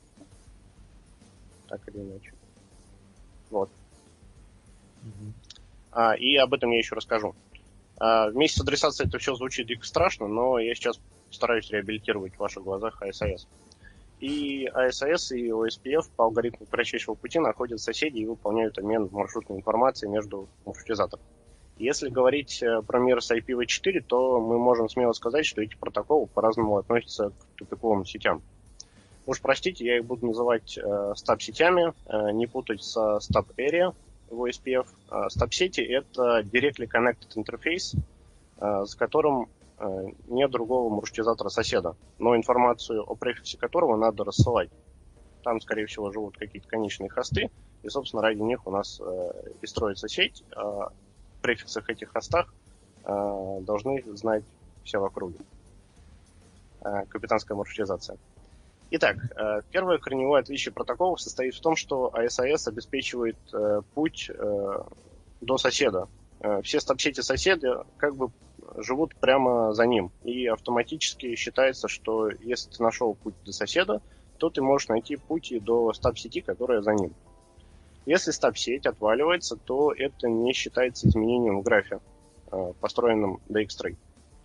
Так или иначе. Вот. Mm-hmm. А, и об этом я еще расскажу. А, вместе с адресацией это все звучит дико страшно, но я сейчас стараюсь реабилитировать в ваших глазах эй эс эй эс. И эй эс эй эс и о эс пи эф по алгоритму кратчайшего пути находят соседей и выполняют обмен маршрутной информацией между маршрутизаторами. Если говорить про мир с ай пи ви четыре, то мы можем смело сказать, что эти протоколы по-разному относятся к тупиковым сетям. Уж простите, я их буду называть э, стаб-сетями, э, не путать со стаб-area в о эс пи эф. Э, стаб-сети — это directly connected interface, э, с которым э, нет другого маршрутизатора-соседа, но информацию о префиксе которого надо рассылать. Там, скорее всего, живут какие-то конечные хосты, И, собственно, ради них у нас э, и строится сеть. Э, в префиксах этих хостах э, должны знать все в округе. Э, капитанская маршрутизация. Итак, э, первое корневое отличие протоколов состоит в том, что эй эс эй эс обеспечивает э, путь э, до соседа. Э, все стаб-сети соседа как бы живут прямо за ним. И автоматически считается, что если ты нашел путь до соседа, то ты можешь найти путь и до стаб-сети, которая за ним. Если стаб-сеть отваливается, то это не считается изменением в графе, построенном Dijkstra.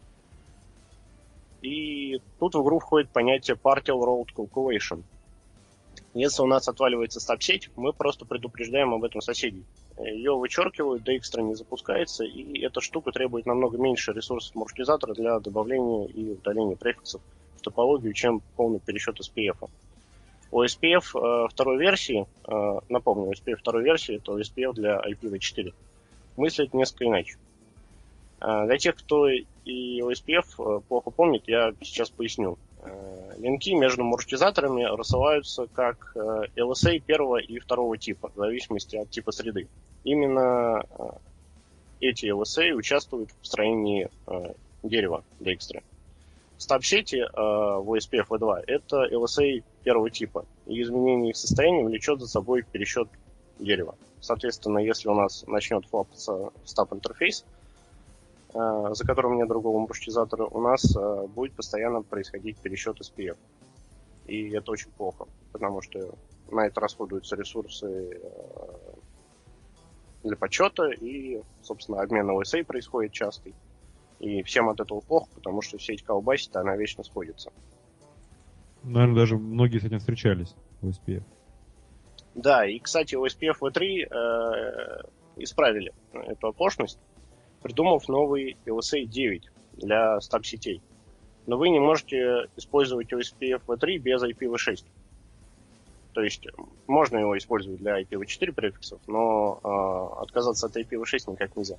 И тут в игру входит понятие Partial Road Calculation. Если у нас отваливается стаб-сеть, мы просто предупреждаем об этом соседей. Ее вычеркивают, Dijkstra не запускается, и эта штука требует намного меньше ресурсов маршрутизатора для добавления и удаления префиксов в топологию, чем полный пересчет эс пи эф. У эс пи эф э, второй версии, э, напомню, у эс пи эф второй версии, это эс пи эф для ай пи ви четыре, мыслит несколько иначе. Э, для тех, кто и о эс пи эф э, плохо помнит, я сейчас поясню. Э, линки между маршрутизаторами рассылаются как э, эл эс эй первого и второго типа, в зависимости от типа среды. Именно э, эти эл эс эй участвуют в строении э, дерева Dijkstra. Стаб-сети э, в о эс пи эф ви два это эл эс эй первого типа, и изменение их состояния влечет за собой пересчет дерева. Соответственно, если у нас начнет флапаться стаб-интерфейс, э, за которым нет другого маршрутизатора, у нас э, будет постоянно происходить пересчет эс пи эф. И это очень плохо, потому что на это расходуются ресурсы э, для подсчета, и, собственно, обмен эл эс эй происходит частый. И всем от этого плохо, потому что сеть колбасит, она вечно сходится. Наверное, даже многие с этим встречались в эс пи эф. Да, и, кстати, о эс пи эф ви три э, исправили эту оплошность, придумав новый эл эс эй девять для стаб-сетей. Но вы не можете использовать о эс пи эф ви три без ай пи ви шесть. То есть можно его использовать для ай пи ви четыре префиксов, но э, отказаться от ай пи ви шесть никак нельзя.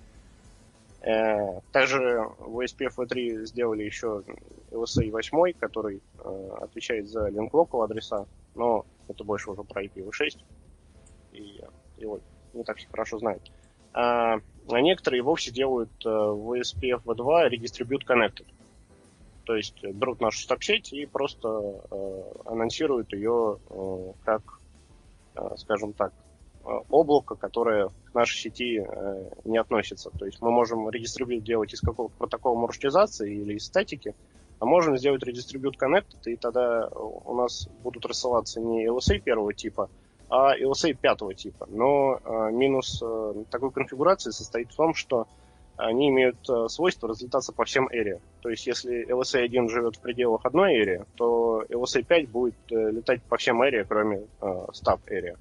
Э, также в о эс пи эф ви три сделали еще эл эс эй восемь, который э, отвечает за link local адреса, но это больше уже про ай пи ви шесть, и его не так все хорошо знают. А, а некоторые вовсе делают э, в о эс пи эф ви два Redistribute Connected. То есть берут нашу стаб-сеть и просто э, анонсируют ее э, как, э, скажем так, облако, которое к нашей сети э, не относится. То есть мы можем Redistribute делать из какого-то протокола маршрутизации или из статики, а можем сделать Redistribute Connected, и тогда у нас будут рассылаться не эл эс эй первого типа, а эл эс эй пятого типа. Но э, минус э, такой конфигурации состоит в том, что они имеют э, свойство разлетаться по всем area. То есть если эл эс эй один живет в пределах одной area, то эл эс эй пять будет э, летать по всем area, кроме э, стаб area.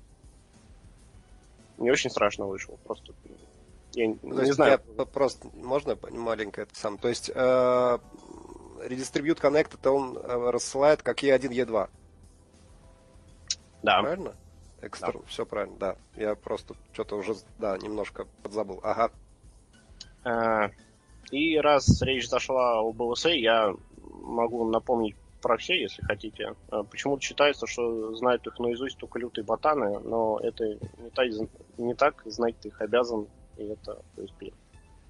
Не очень страшно вышло, просто я не, не знаю. Я просто, можно маленько это сам? То есть э, Redistribute Connect, это он э, рассылает как и один, и два. Да. Правильно? Экстер... Да. Все правильно, да. Я просто что-то уже, да, немножко подзабыл. Ага. Э, и раз речь зашла об эл эс эй, я могу напомнить про все, если хотите. Почему-то считается, что знают их наизусть только лютые ботаны, но это не так, не так, знать ты их обязан, и это о эс пи эф.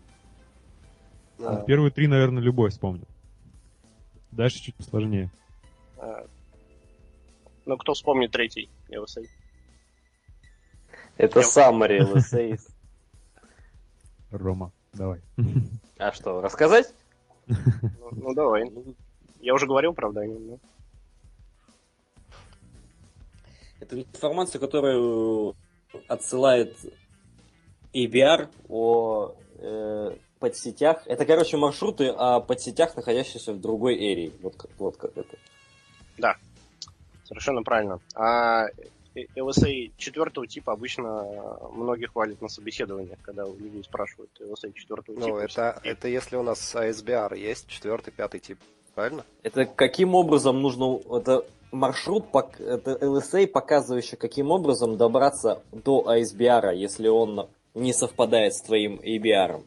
А, Первые три, наверное, любой вспомнит. Дальше чуть посложнее. А, ну, кто вспомнит третий эл эс эй? Это summary эл эс эй. Рома, давай. А что, рассказать? Ну, ну давай. Я уже говорил, правда, но... Это информация, которую отсылает эй би ар о э, подсетях. Это, короче, маршруты о подсетях, находящихся в другой эрии. Вот как, вот как это. Да, совершенно правильно. А эл эс эй четвертого типа обычно многих хвалят на собеседованиях, когда у людей спрашивают эл эс эй четвертого типа. Ну, это, это если у нас эй эс би ар есть, четвертый, пятый тип. Правильно? Это каким образом нужно... Это маршрут, это эл эс эй, показывающий, каким образом добраться до эй эс би ар, если он не совпадает с твоим эй би ар.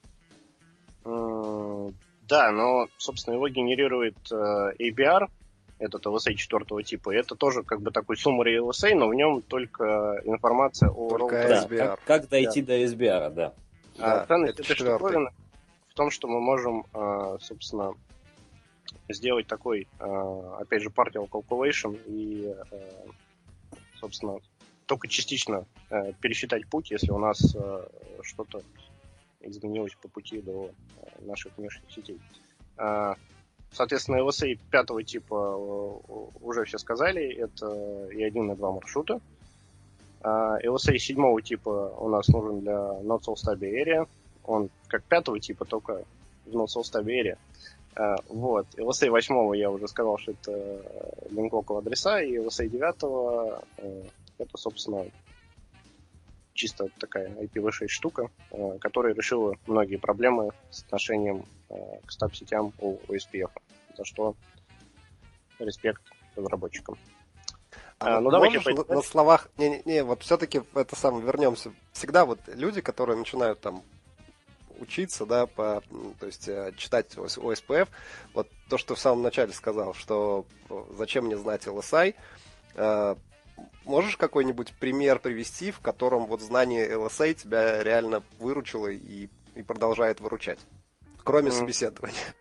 Mm, да, но, собственно, его генерирует эй би ар, этот эл эс эй четвертого типа. И это тоже как бы такой summary эл эс эй, но в нем только информация о Только роутере. Да, эс би ар. как, как дойти до эс би ар, да. А Да, ценность это этой четвертый. штуковины в том, что мы можем, а, собственно, сделать такой, а, опять же, partial calculation и, а, собственно, только частично а, пересчитать путь, если у нас а, что-то изменилось по пути до а, наших внешних сетей. А, Соответственно, эл эс эй пятого типа уже все сказали, это и один, и два маршрута. эл эс эй седьмого типа у нас нужен для Not So Stable Area. Он как пятого типа, только в Not So Stable Area. Uh, вот. эл эс эй восьмого я уже сказал, что это линк около адреса, и эл эс эй девятого uh, это, собственно, чисто такая ай пи ви шесть штука, uh, которая решила многие проблемы с отношением uh, к стаб-сетям у о эс пи эф, за что респект разработчикам. А А, ну, ну, давайте можешь на, пойдем на словах... Не-не-не, вот все-таки это самое, вернемся. Всегда вот люди, которые начинают там учиться, да, по, то есть э, читать о эс пи эф, вот то, что в самом начале сказал, что зачем мне знать эл эс ай, э, можешь какой-нибудь пример привести, в котором вот знание эл эс ай тебя реально выручило и, и продолжает выручать, кроме Mm. собеседования?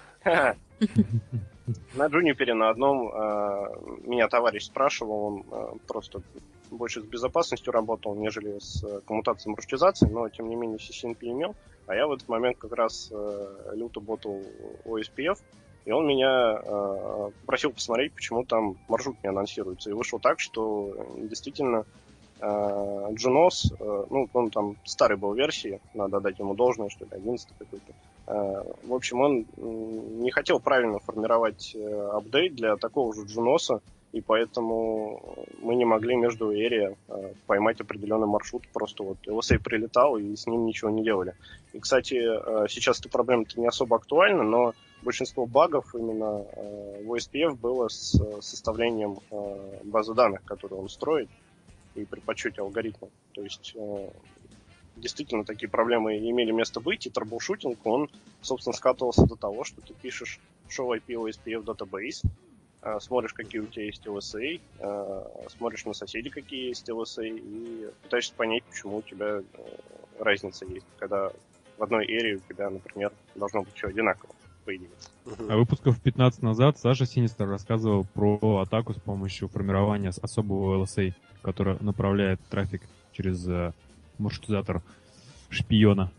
На Джунипере на одном э, меня товарищ спрашивал, он э, просто больше с безопасностью работал, нежели с э, коммутацией и маршрутизацией, но тем не менее си си эн пи имел, а я в этот момент как раз э, люто ботал о эс пи эф, и он меня э, просил посмотреть, почему там маршрут не анонсируется. И вышло так, что действительно э, Джунос, э, ну, он там старой был версии, надо дать ему должное, что ли, одиннадцатый какой-то. В общем, он не хотел правильно формировать апдейт для такого же Джуноса, и поэтому мы не могли между Area поймать определенный маршрут. Просто вот эл эс эй прилетал, и с ним ничего не делали. И, кстати, сейчас эта проблема-то не особо актуальна, но большинство багов именно в о эс пи эф было с составлением базы данных, которую он строит, и при подсчете алгоритма. То есть действительно такие проблемы имели место быть, и трэблшутинг, он, собственно, скатывался до того, что ты пишешь show ай пи о эс пи эф database, смотришь, какие у тебя есть эл эс эй, смотришь на соседей, какие есть эл эс эй, и пытаешься понять, почему у тебя разница есть, когда в одной эре у тебя, например, должно быть все одинаково, по идее. А выпусков пятнадцать назад Саша Синистер рассказывал про атаку с помощью формирования особого эл эс эй, который направляет трафик через маршрутизатор шпиона.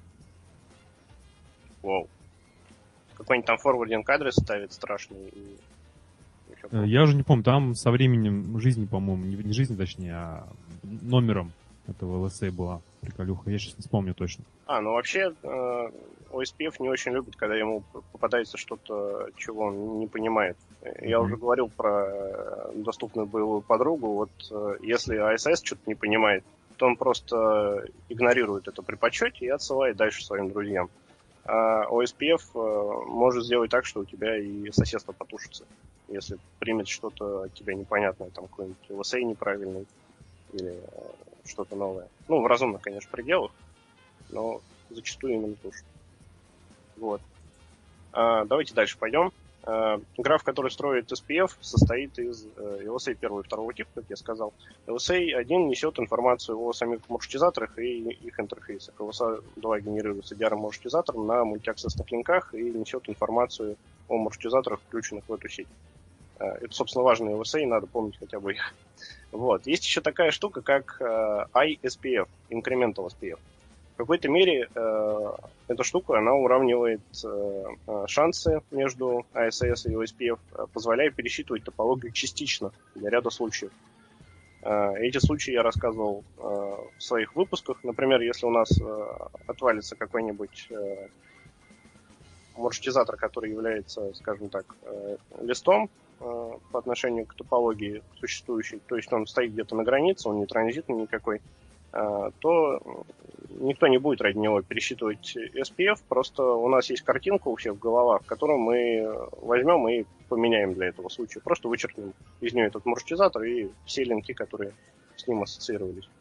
Вау. Какой-нибудь там форвардинг адрес ставит страшный. И... Я уже не помню, там со временем жизни, по-моему, не, не жизни, точнее, а номером этого эл эс эй была приколюха. Я сейчас не вспомню точно. А, ну вообще э, о эс пи эф не очень любит, когда ему попадается что-то, чего он не понимает. Mm-hmm. Я уже говорил про доступную боевую подругу. Вот э, если эй эс эс что-то не понимает, то он просто игнорирует это при подсчете и отсылает дальше своим друзьям. А о эс пи эф может сделать так, что у тебя и соседство потушится, если примет что-то от тебя непонятное, там какой-нибудь эл эс эй неправильный или что-то новое. Ну, в разумных, конечно, пределах, но зачастую именно тушит. Вот. А, давайте дальше пойдем. Граф, который строит эс пи эф, состоит из эл эс эй первого и второго типа, как я сказал. эл эс эй один несет информацию о самих маршрутизаторах и их интерфейсах. эл эс эй два генерируется ди ар эм-маршрутизатором на мультиаксессных линках и несет информацию о маршрутизаторах, включенных в эту сеть. Это, собственно, важный эл эс эй, надо помнить хотя бы их. Вот. Есть еще такая штука, как ай эс пи эф, Incremental эс пи эф. В какой-то мере э, эта штука, она уравнивает э, шансы между эй эс эс и о эс пи эф, позволяя пересчитывать топологию частично для ряда случаев. Э, эти случаи я рассказывал э, в своих выпусках. Например, если у нас э, отвалится какой-нибудь э, маршрутизатор, который является, скажем так, э, листом э, по отношению к топологии существующей, то есть он стоит где-то на границе, он не транзитный никакой, то никто не будет ради него пересчитывать эс пи эф, просто у нас есть картинка у всех в головах, которую мы возьмем и поменяем для этого случая. Просто вычеркнем из нее этот маршрутизатор и все линки, которые с ним ассоциировались.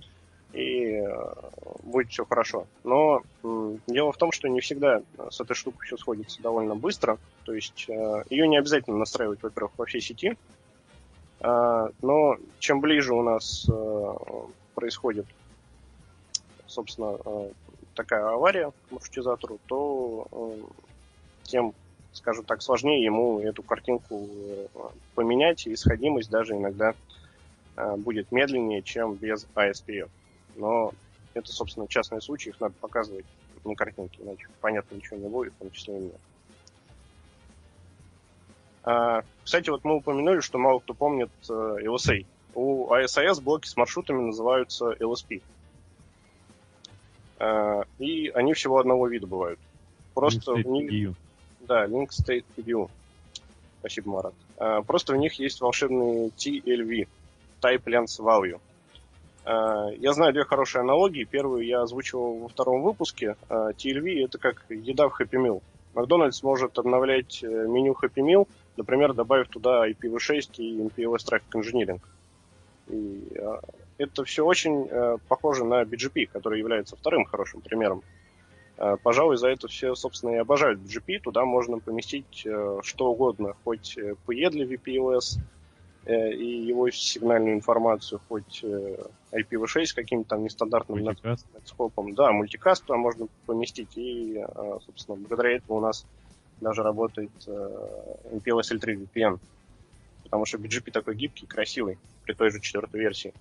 и э, будет все хорошо. Но э, дело в том, что не всегда с этой штукой все сходится довольно быстро. То есть э, ее не обязательно настраивать, во-первых, во всей сети. Э, но чем ближе у нас э, происходит, собственно, э, такая авария к маршрутизатору, то э, тем, скажем так, сложнее ему эту картинку э, поменять, и исходимость даже иногда э, будет медленнее, чем без эй эс пи эф. Но это, собственно, частные случаи, их надо показывать на картинке, иначе понятно ничего не будет, в том числе и мне. А, кстати, вот мы упомянули, что мало кто помнит э, эл эс эй. У эй эс эй эс блоки с маршрутами называются эл эс пи. А, и они всего одного вида бывают. Просто в них... Да, Link State View. Спасибо, Марат. А, просто в них есть волшебный ти эл ви, Type Length Value. Я знаю две хорошие аналогии. Первую я озвучивал во втором выпуске. ти эл ви — это как еда в Happy Meal. Макдональдс может обновлять меню Happy Meal, например, добавив туда ай пи ви шесть и эм пи эл эс Traffic Engineering. И это все очень похоже на би джи пи, который является вторым хорошим примером. Пожалуй, за это все, собственно, и обожают би джи пи. Туда можно поместить что угодно, хоть пи и для ви пи эл эс, и его сигнальную информацию, хоть ай пи ви шесть с каким-то там нестандартным скопом. Да, мультикаст туда можно поместить, и, собственно, благодаря этому у нас даже работает эм пи эл эс эл три ви пи эн, потому что би джи пи такой гибкий, красивый, при той же четвертой версии.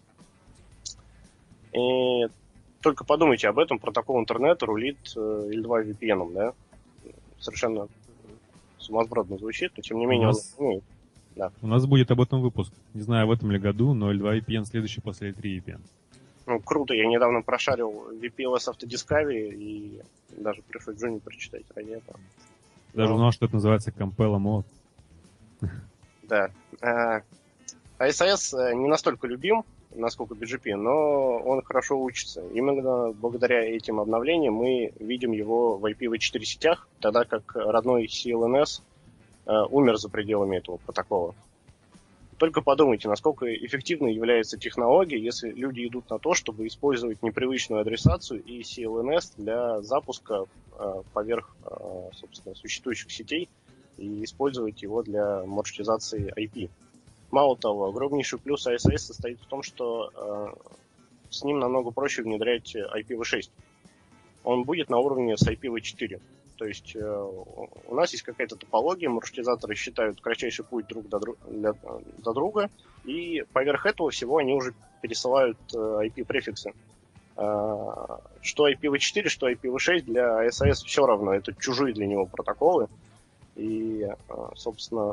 И только подумайте об этом, протокол интернета рулит эл два ви пи эн, да? Совершенно сумасбродно звучит, но тем не менее... У нас... он... ну, Да. У нас будет об этом выпуск. Не знаю, в этом ли году, но эл два ви пи эн следующий после эл три ви пи эн. Ну, круто. Я недавно прошарил ви пи эл эс Autodiscovery и даже пришлось Джуни прочитать ради этого. Даже но... узнал, что это называется Compella Mode. Да. эй эс эс не настолько любим, насколько би джи пи, но он хорошо учится. Именно благодаря этим обновлениям мы видим его в ай пи ви четыре сетях, тогда как родной си эл эн эс умер за пределами этого протокола. Только подумайте, насколько эффективной является технология, если люди идут на то, чтобы использовать непривычную адресацию и си эл эн эс для запуска э, поверх, э, собственно, существующих сетей и использовать его для маршрутизации ай пи. Мало того, огромнейший плюс эй эс эс состоит в том, что э, с ним намного проще внедрять ай пи ви шесть. Он будет на уровне с ай пи ви четыре. То есть э, у нас есть какая-то топология, маршрутизаторы считают кратчайший путь друг до, друг, для, до друга, и поверх этого всего они уже пересылают э, ай пи-префиксы. Э, что ай пи ви четыре, что ай пи ви шесть для эй эс эс все равно, это чужие для него протоколы. И, э, собственно,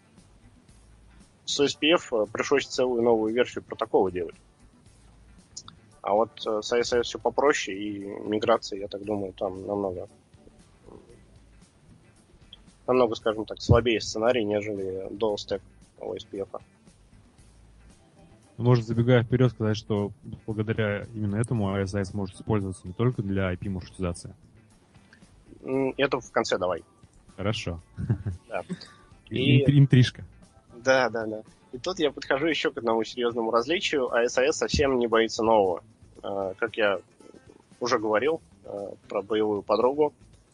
с эс пи эф пришлось целую новую версию протокола делать. А вот с эй эс эс все попроще, и миграция, я так думаю, там намного... намного, скажем так, слабее сценарий, нежели dual stack о эс пи эф. Можно, забегая вперед, сказать, что благодаря именно этому эй эс эс может использоваться не только для ай пи-маршрутизации. Это в конце давай. Хорошо. Да. И... Интрижка. Да, да, да. И тут я подхожу еще к одному серьезному различию. эй эс эс совсем не боится нового. Как я уже говорил про боевую подругу.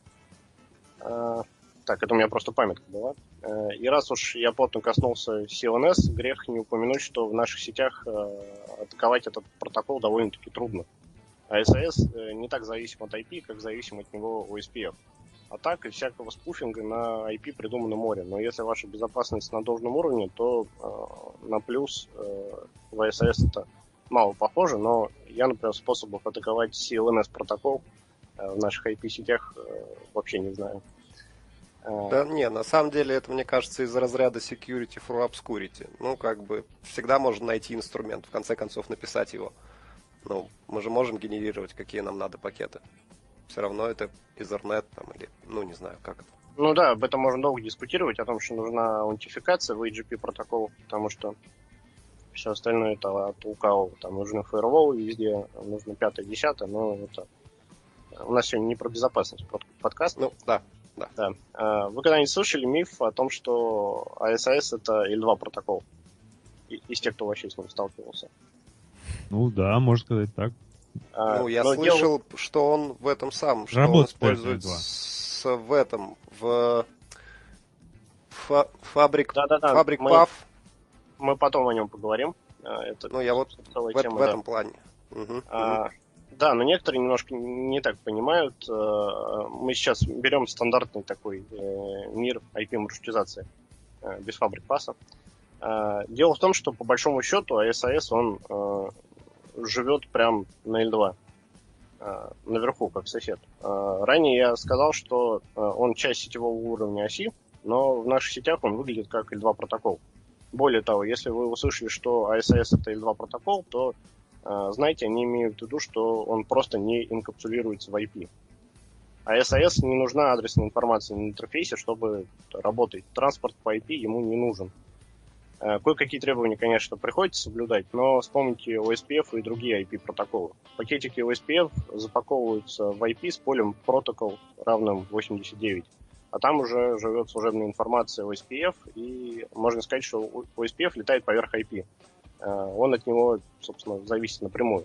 Так, это у меня просто памятка была. И раз уж я плотно коснулся си эл эн эс, грех не упомянуть, что в наших сетях атаковать этот протокол довольно-таки трудно. эй эс эс не так зависим от ай пи, как зависим от него о эс пи эф. Атак и всякого спуфинга на ай пи придумано море. Но если ваша безопасность на должном уровне, то э, на плюс э, в эй эс эс это мало похоже. Но я, например, способов атаковать си эл эн эс протокол э, в наших ай пи-сетях э, вообще не знаю. Да не, на самом деле это, мне кажется, из разряда security for obscurity. Ну, как бы, всегда можно найти инструмент, в конце концов написать его. Ну, мы же можем генерировать, какие нам надо пакеты. Все равно это Ethernet там или, ну, не знаю, как это. Ну да, об этом можно долго дискутировать, о том, что нужна аутентификация в эй джи пи протокол, потому что все остальное это от лукавого. Там нужны фаерволы везде, нужно пятое, десятое, но это... У нас сегодня не про безопасность подкаст. Ну, да. Да. Да. Вы когда-нибудь слышали миф о том, что эй эс эс это эл два протокол? Из тех, кто вообще с ним сталкивался. Ну да, можно сказать так. А, Ну, я но слышал, дело- что он в этом самом, что он Работает использует на L два. с- в этом, в фа- фабрик, Да-да-да, фабрик мы, паф. мы потом о нем поговорим. А, Это Ну, я вот целая в, эт- тема, в да. этом плане. Мгм, мгм. А, да, но некоторые немножко не так понимают. Э, Мы сейчас берем стандартный такой э, мир ай пи-маршрутизации э, без фабрик паса. А, Дело в том, что по большому счету эй эс эй эс, он э, живет прям на эль два, э, наверху, как сосед. Э, Ранее я сказал, что э, он часть сетевого уровня оси, но в наших сетях он выглядит как эль два протокол. Более того, если вы услышали, что эй эс эй эс это эль два протокол, то э, знаете, они имеют в виду, что он просто не инкапсулируется в ай пи. А эй эс эй эс не нужна адресная информация на интерфейсе, чтобы работать. Транспорт по ай пи ему не нужен. Э, Кое-какие требования, конечно, приходится соблюдать, но вспомните о эс пи эф и другие ай пи-протоколы. Пакетики о эс пи эф запаковываются в ай пи с полем протокол равным восемьдесят девять. А там уже живет служебная информация о эс пи эф, и можно сказать, что о эс пи эф летает поверх ай пи. Э, Он от него, собственно, зависит напрямую.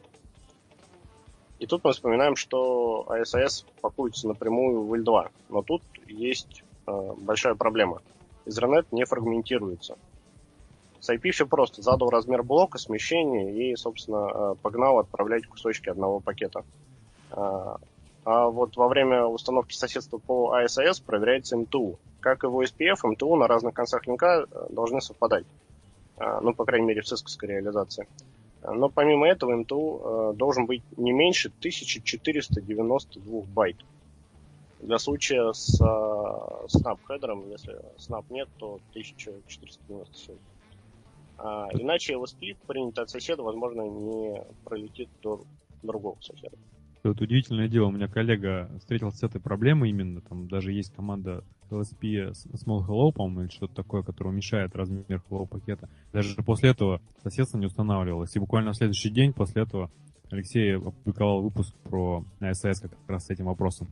И тут мы вспоминаем, что эй эс эй эс пакуется напрямую в эль два. Но тут есть э, большая проблема. Ethernet не фрагментируется. С ай пи все просто. Задал размер блока, смещение и, собственно, погнал отправлять кусочки одного пакета. А вот во время установки соседства по эй эс эй эс проверяется эм тэ у. Как и в о эс пи эф, эм тэ у на разных концах линка должны совпадать. Ну, по крайней мере, в сисковской реализации. Но помимо этого эм тэ у должен быть не меньше тысяча четыреста девяносто два байт. Для случая с снап-хедером, если снап нет, то тысяча четыреста девяносто семь. А, иначе эл эс пи, принятый от соседа, возможно, не пролетит до другого соседа. Вот удивительное дело, у меня коллега встретился с этой проблемой именно, там даже есть команда эл эс пи Small Hello, по-моему, или что-то такое, которое уменьшает размер Hello пакета. Даже после этого соседство не устанавливалось. И буквально в следующий день после этого Алексей опубликовал выпуск про эй эс эй эс как раз с этим вопросом.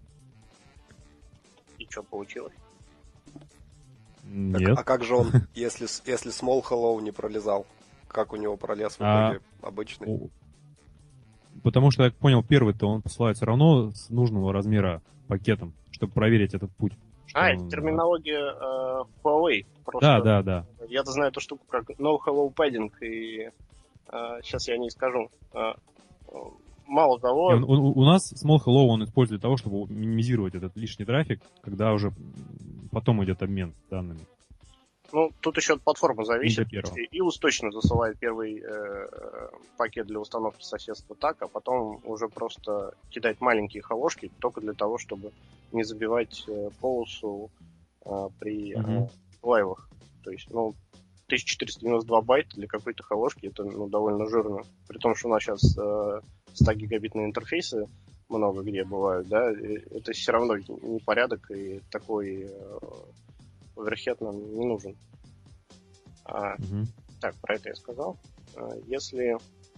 И что получилось? Так, Нет. а как же он, если, с- если Small Hello не пролезал? Как у него пролез в А, итоге обычный? О, Потому что, я так понял, первый-то он посылает все равно с нужного размера пакетом, чтобы проверить этот путь. что А, это он- терминология э, Huawei. Просто Да, да, да. я-то знаю эту штуку как No Hello Padding, и э, сейчас я не скажу. Э, мало того... И он- он- у нас Small Hello он использует для того, чтобы минимизировать этот лишний трафик, когда уже м, потом идет обмен данными. Ну, тут еще от платформы Не зависит. для первого. И iOS точно засылает первый э, пакет для установки соседства так, а потом уже просто кидает маленькие холошки только для того, чтобы не забивать э, полосу э, при э, Мгм. лайвах. То есть, ну, тысяча четыреста девяносто два байта для какой-то холошки это ну, довольно жирно. При том, что у нас сейчас э, сто гигабитные интерфейсы много где бывают, да, и это все равно не порядок, и такой э, оверхед нам не нужен. А, Мгм. так, про это я сказал. А, Если,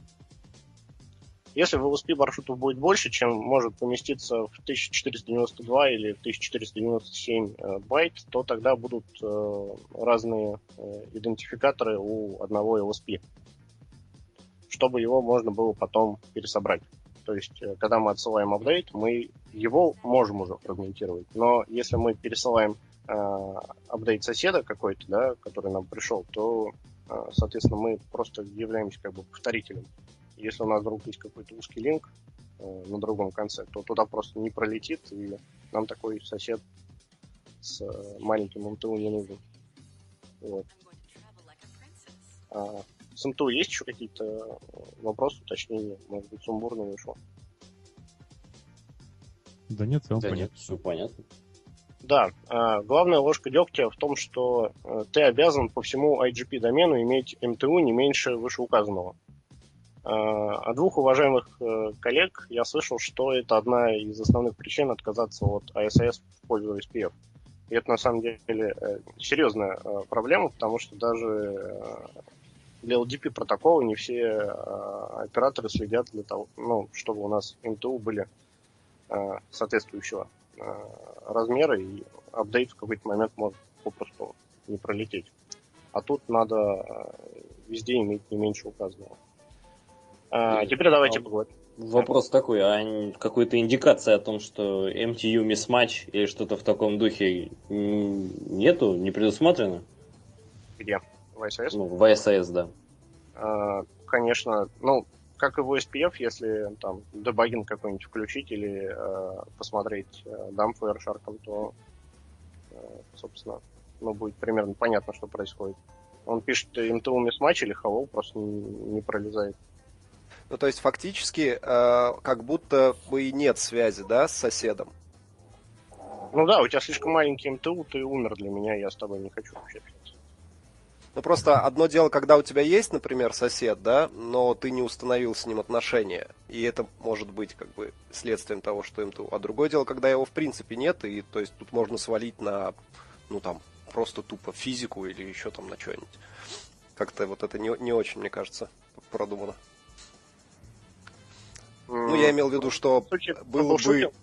если в эл эс пи маршрутов будет больше, чем может поместиться в тысяча четыреста девяносто два или в тысяча четыреста девяносто семь э, байт, то тогда будут э, разные э, идентификаторы у одного эл эс пи, чтобы его можно было потом пересобрать. То есть, э, когда мы отсылаем апдейт, мы его можем уже фрагментировать. Но если мы пересылаем э, апдейт соседа какой-то, да, который нам пришел, то, э, соответственно, мы просто являемся как бы повторителем. Если у нас вдруг есть какой-то узкий линк э, на другом конце, то туда просто не пролетит, и нам такой сосед с э, маленьким эм тэ у не нужен. Вот. А с эм тэ у есть еще какие-то вопросы, уточнения? Может быть, сумбурно вышло? Да нет, в целом Да понятно. нет, все понятно. Да, а, главная ложка дегтя в том, что э, ты обязан по всему ай джи пи-домену иметь эм тэ у не меньше вышеуказанного. А, От двух уважаемых э, коллег я слышал, что это одна из основных причин отказаться от эй эс эй эс в пользу эс пи эф. И это на самом деле э, серьезная э, проблема, потому что даже э, для эл ди пи протокола не все э, операторы следят для того, ну, чтобы у нас эм тэ у были э, соответствующего э, размера, и апдейт в какой-то момент может попросту не пролететь. А тут надо э, везде иметь не меньше указанного. А, И- теперь давайте а- поговорим. Вопрос такой, а какой-то индикация о том, что эм ти ю mismatch или что-то в таком духе нету, не предусмотрено? Где? В ай эс эс? Ну, в ай эс эс, да. А, конечно, ну, как и в о эс пи эф, если там дебагинг какой-нибудь включить или э, посмотреть э, дамп Wireshark, то, э, собственно, ну, будет примерно понятно, что происходит. Он пишет эм ти ю mismatch или hello, просто не, не пролезает. Ну, то есть, фактически, э, как будто бы и нет связи, да, с соседом. Ну да, у тебя слишком маленький эм ти ю, ты умер для меня, я с тобой не хочу вообще общаться. Ну, просто одно дело, когда у тебя есть, например, сосед, да, но ты не установил с ним отношения, и это может быть, как бы, следствием того, что эм ти ю. А другое дело, когда его, в принципе, нет, и, то есть, тут можно свалить на, ну, там, просто тупо физику или еще там на что-нибудь. Как-то вот это не, не очень, мне кажется, продумано. Ну, я имел в виду, что было бы...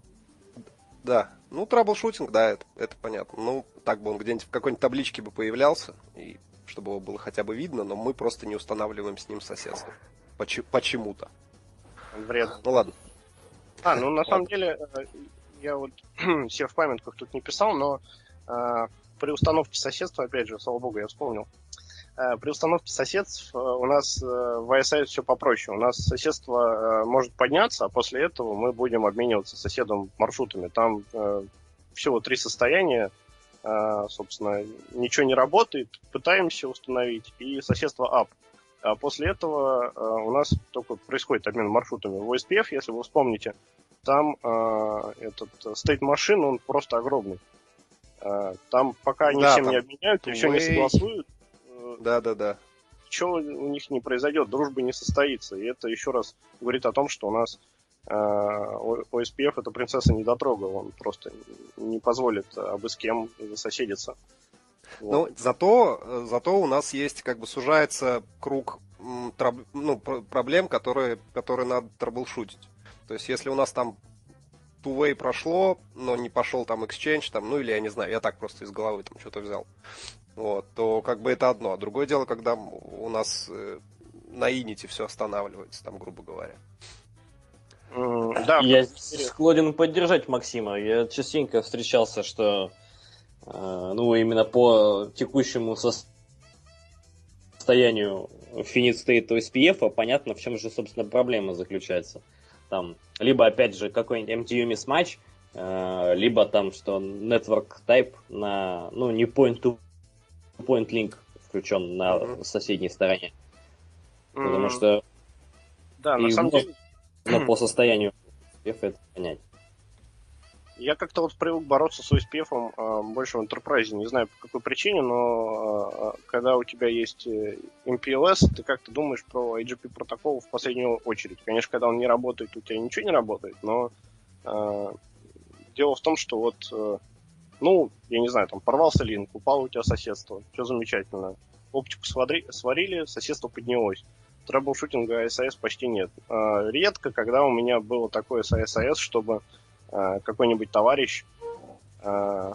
Да, ну, траблшутинг, да, это, это понятно. Ну, так бы он где-нибудь в какой-нибудь табличке бы появлялся, и чтобы его было хотя бы видно, но мы просто не устанавливаем с ним соседство. Поч- почему-то. Вредно. Ну, ладно. А, ну, на самом деле, я вот себе в памятках тут не писал, но э, при установке соседства, опять же, слава богу, я вспомнил, э, при установке соседств э, у нас э, в ай эс эс все попроще. У нас соседство э, может подняться, а после этого мы будем обмениваться с соседом маршрутами. Там э, всего три состояния, э, собственно, ничего не работает, пытаемся установить, и соседство up. А после этого э, у нас только происходит обмен маршрутами. В о эс пи эф, если вы вспомните, там э, этот state машин, он просто огромный. Э, там пока они Да, всем там не обменяют и все не согласуют, э, Да, да, да. ничего у них не произойдет, дружба не состоится. И это еще раз говорит о том, что у нас э, о эс пи эф это принцесса недотрога. Он просто не позволит абы с кем засоседиться. Вот. Ну, зато, зато у нас есть, как бы, сужается круг м, траб, ну, пр- проблем, которые, которые надо траблшутить. То есть, если у нас там two-way прошло, но не пошел там exchange, там, ну, или я не знаю, я так просто из головы там что-то взял, вот, то как бы это одно. А другое дело, когда у нас э, на инете все останавливается, там, грубо говоря. Mm, да, я склонен поддержать Максима. Я частенько встречался, что ну, именно по текущему состоянию finite state о эс пи эф, понятно, в чем же, собственно, проблема заключается. Там, либо, опять же, какой-нибудь эм ти ю mismatch, либо там, что network type на, ну, не point-to-point link включен на mm-hmm. соседней стороне. Mm-hmm. Потому что да, на самом деле... но по состоянию это понять. Я как-то вот привык бороться с о эс пи эф э, больше в Enterprise, не знаю по какой причине, но э, когда у тебя есть эм пи эл эс, ты как-то думаешь про эй джи пи протокол в последнюю очередь. Конечно, когда он не работает, у тебя ничего не работает, но э, дело в том, что вот, э, ну, я не знаю, там порвался линк, упало у тебя соседство, все замечательно. Оптику свари, сварили, соседство поднялось. Трэблшутинга эй эс эс почти нет. Э, редко, когда у меня было такое с эй эс эс, чтобы какой-нибудь товарищ э,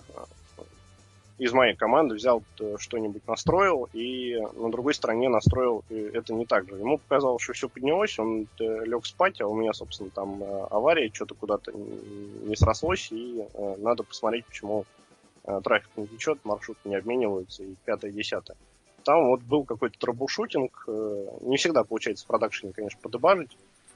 из моей команды взял что-нибудь, настроил, и на другой стороне настроил это не так же. Ему показалось, что все поднялось, он лег спать, а у меня, собственно, там авария, что-то куда-то не срослось, и э, надо посмотреть, почему э, трафик не течет, маршруты не обмениваются, и пятое-десятое. Там вот был какой-то трэблшутинг, э, не всегда получается в продакшене, конечно, подебажить,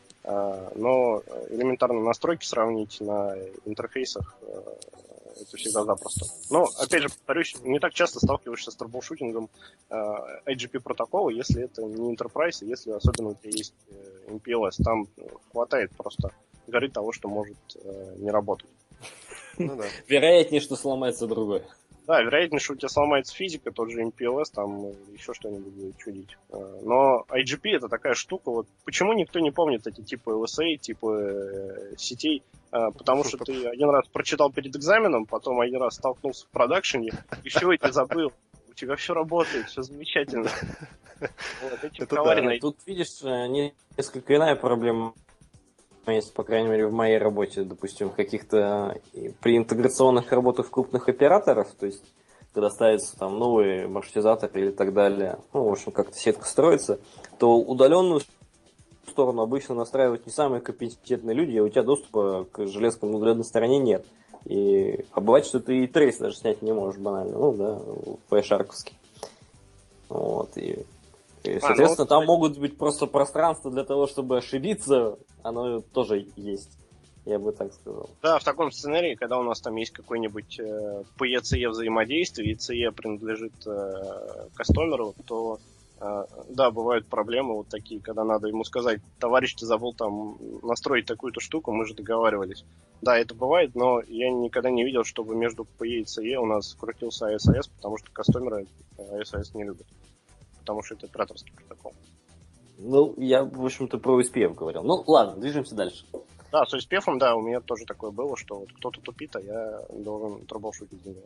но элементарно настройки сравнить на интерфейсах это всегда запросто. Но, опять же, повторюсь, не так часто сталкиваешься с трэблшутингом эй джи пи протокола, если это не Enterprise, если особенно у тебя есть эм пи эл эс. Там хватает просто горы того, что может не работать. Ну, да. Вероятнее, что сломается другой. Да, вероятнее, что у тебя сломается физика, тот же эм пи эл эс, там еще что-нибудь будет чудить. Но ай джи пи это такая штука, вот почему никто не помнит эти типы эл эс эй, типы сетей? Потому что ты один раз прочитал перед экзаменом, потом один раз столкнулся в продакшене, и все, и ты забыл. У тебя все работает, все замечательно. Вот, эти да. Тут, видишь, несколько иная проблема. Есть, по крайней мере, в моей работе, допустим, каких-то при интеграционных работах крупных операторов, то есть, когда ставятся там новые маршрутизаторы или так далее, ну, в общем, как-то сетка строится, то удаленную сторону обычно настраивают не самые компетентные люди, а у тебя доступа к железкому внутренней стороне нет. И а бывает, что ты и трейс даже снять не можешь банально, ну да, флеш-арковский. Вот, и, и соответственно, а, ну, там могут быть просто пространства для того, чтобы ошибиться, оно тоже есть. Я бы так сказал. Да, в таком сценарии, когда у нас там есть какой-нибудь э, пи и си и взаимодействие, и си и принадлежит э, кастомеру, то э, да, бывают проблемы вот такие, когда надо ему сказать: товарищ, ты забыл там настроить такую-то штуку, мы же договаривались. Да, это бывает, но я никогда не видел, чтобы между пи и си и у нас крутился эй эс эй эс, потому что кастомеры эй эс эй эс не любят, потому что это операторский протокол. Ну, я, в общем-то, про эй эс пи эф говорил. Ну, ладно, движемся дальше. Да, с эй эс пи эф, да, у меня тоже такое было, что вот кто-то тупит, а я должен трэблшутить за него.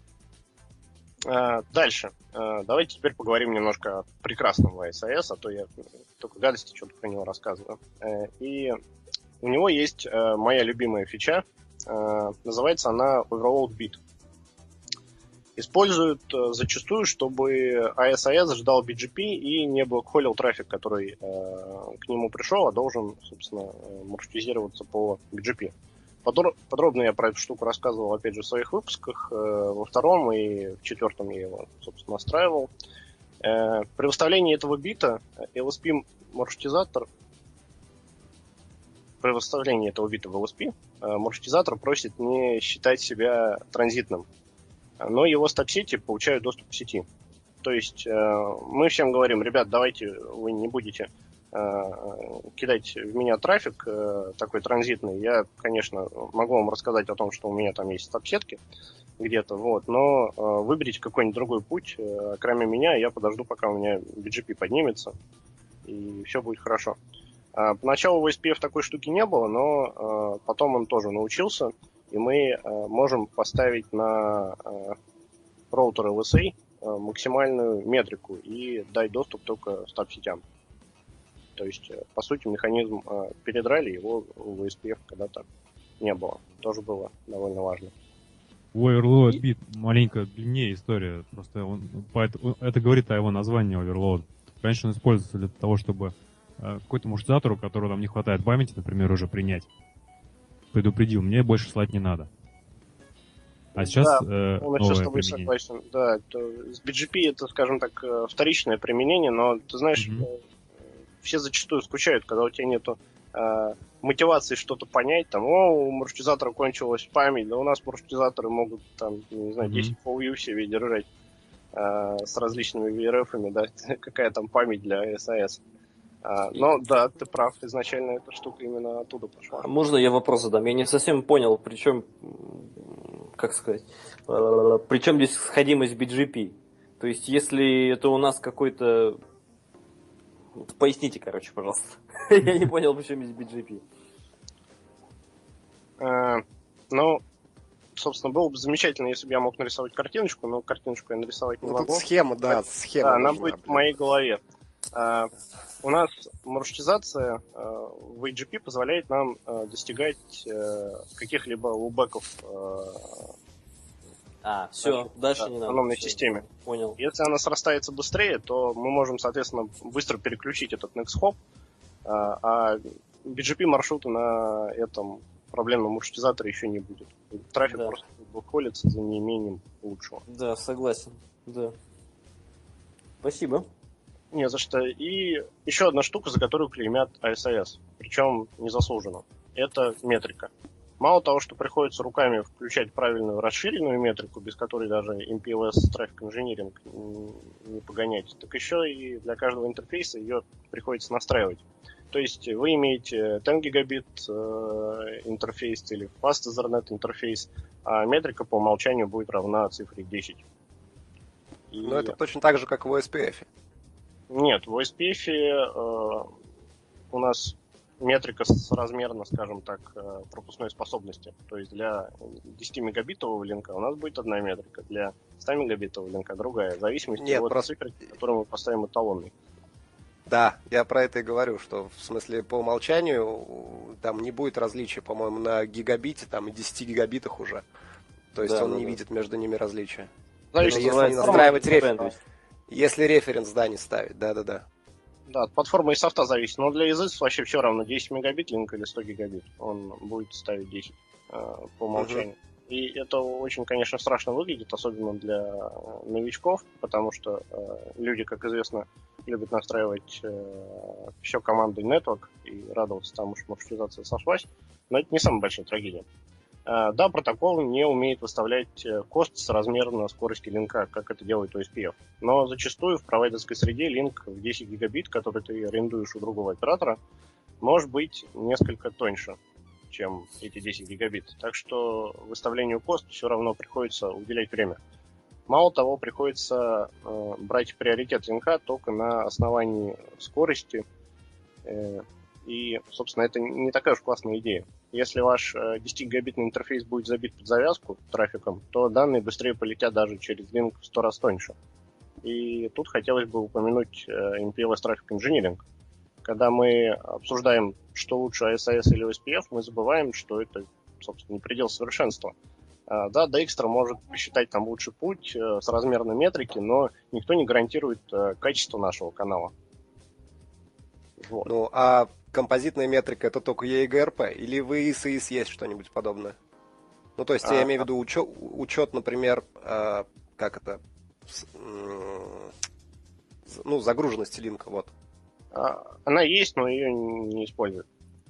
А, дальше. А, давайте теперь поговорим немножко о прекрасном эй эс эй эс, а то я только гадости что-то про него рассказываю. А, и у него есть а, моя любимая фича, а, называется она Overload Bit. Используют а, зачастую, чтобы эй эс эй эс ждал би джи пи и не блокхолил трафик, который а, к нему пришел, а должен, собственно, маршрутизироваться по би джи пи. Подро- подробно я про эту штуку рассказывал, опять же, в своих выпусках. Э, во втором и в четвертом я его, собственно, настраивал. Э, при выставлении этого бита эл эс пи-маршрутизатор при выставлении этого бита в эл эс пи э, маршрутизатор просит не считать себя транзитным, но его стаб-сети получают доступ к сети. То есть э, мы всем говорим: ребят, давайте вы не будете кидать в меня трафик э, такой транзитный. Я, конечно, могу вам рассказать о том, что у меня там есть стаб-сетки где-то, вот, но э, выберите какой-нибудь другой путь, э, кроме меня, я подожду, пока у меня би джи пи поднимется, и все будет хорошо. А, поначалу в эй эс пи эф такой штуки не было, но э, потом он тоже научился, и мы э, можем поставить на э, роутер эл эс эй э, максимальную метрику и дать доступ только стаб-сетям. То есть, по сути, механизм э, передрали, его в эй эс пи эф когда-то не было. Тоже было довольно важно. У Overload Bit маленько длиннее история. Просто он, поэтому, это говорит о его названии Overload. Конечно, он используется для того, чтобы э, какой-то маршрутизатору, у которого там не хватает памяти, например, уже принять, предупредил: мне больше слать не надо. А сейчас да, э, полностью новое с тобой применение. согласен. Да, то, с би джи пи это, скажем так, вторичное применение, но ты знаешь, Mm-hmm. все зачастую скучают, когда у тебя нету э, мотивации что-то понять, там: о, у маршрутизатора кончилась память, да у нас маршрутизаторы могут там, не знаю, десять Mm-hmm. фолл ю себе держать э, с различными ви эр эф-ами, да, какая там память для эй эс эй эс. А, но да, ты прав, изначально эта штука именно оттуда пошла. Можно я вопрос задам? Я не совсем понял, причем, как сказать, причем здесь сходимость би джи пи? То есть, если это у нас какой-то... Поясните, короче, пожалуйста. Я не понял, почему здесь би джи пи. А, ну, собственно, было бы замечательно, если бы я мог нарисовать картиночку, но картиночку я нарисовать не Ну, могу. тут схема, да, схема. Да, она нужна, будет в блин. моей голове. А, у нас маршрутизация а, в эй джи пи позволяет нам а, достигать а, каких-либо лубеков а, А, все, значит, дальше да, не в надо. автономной Всё, системе. Понял. Если она срастается быстрее, то мы можем, соответственно, быстро переключить этот next hop, а, а би джи пи-маршрута на этом проблемном маршрутизаторе еще не будет. Трафик Да. просто выходится за неимением лучшего. Да, согласен. Да. Спасибо. Не за что. И еще одна штука, за которую клеймят эй эс эй эс, причем незаслуженно. Это метрика. Мало того, что приходится руками включать правильную расширенную метрику, без которой даже эм пи эл эс Traffic Engineering не погонять, так еще и для каждого интерфейса ее приходится настраивать. То есть вы имеете десять гигабит э, интерфейс или Fast Ethernet интерфейс, а метрика по умолчанию будет равна цифре десять. И... Но это точно так же, как в эй эс пи эф. Нет, в эй эс пи эф э, у нас метрика соразмерна, скажем так, э, пропускной способности. То есть для десятимегабитового линка у нас будет одна метрика, для ста мегабитового линка другая, в зависимости Нет, от просто- цифры, которую мы поставим эталонной. Да, я про это и говорю, что в смысле по умолчанию там не будет различия, по-моему, на гигабите там и десяти гигабитах уже. То есть Да, он да, не да. видит между ними различия. Зависит если от не формата. настраивать реф- Сэндвич. Если референс, да, не ставить, да-да-да. Да, от платформы и софта зависит. Но для ИЗИС вообще все равно, десять мегабит линк или сто гигабит. Он будет ставить десять э, по умолчанию. Uh-huh. И это очень, конечно, страшно выглядит, особенно для новичков, потому что э, люди, как известно, любят настраивать э, все командой Network и радоваться тому, что маршрутизация сошлась. Но это не самая большая трагедия. Uh, да, протокол не умеет выставлять кост соразмерно скорости линка, как это делает о эс пи эф. Но зачастую в провайдерской среде линк в десять гигабит, который ты арендуешь у другого оператора, может быть несколько тоньше, чем эти десять гигабит. Так что выставлению кост все равно приходится уделять время. Мало того, приходится э, брать приоритет линка только на основании скорости. Э, и, собственно, это не такая уж классная идея. Если ваш десятигигабитный интерфейс будет забит под завязку трафиком, то данные быстрее полетят даже через линк в сто раз тоньше. И тут хотелось бы упомянуть эм пи эл эс Traffic Engineering. Когда мы обсуждаем, что лучше эй эс эй эс или о эс пи эф, мы забываем, что это, собственно, не предел совершенства. Да, Dijkstra может посчитать там лучший путь с размерной метрики, но никто не гарантирует качество нашего канала. Вот. Ну, а композитная метрика это только и эй джи ар пи? Или в ИИС и ИИС есть что-нибудь подобное? Ну, то есть, а, я имею в виду учет, учет например, э, как это, с, э, ну, загруженности линка, вот. Она есть, но ее не используют.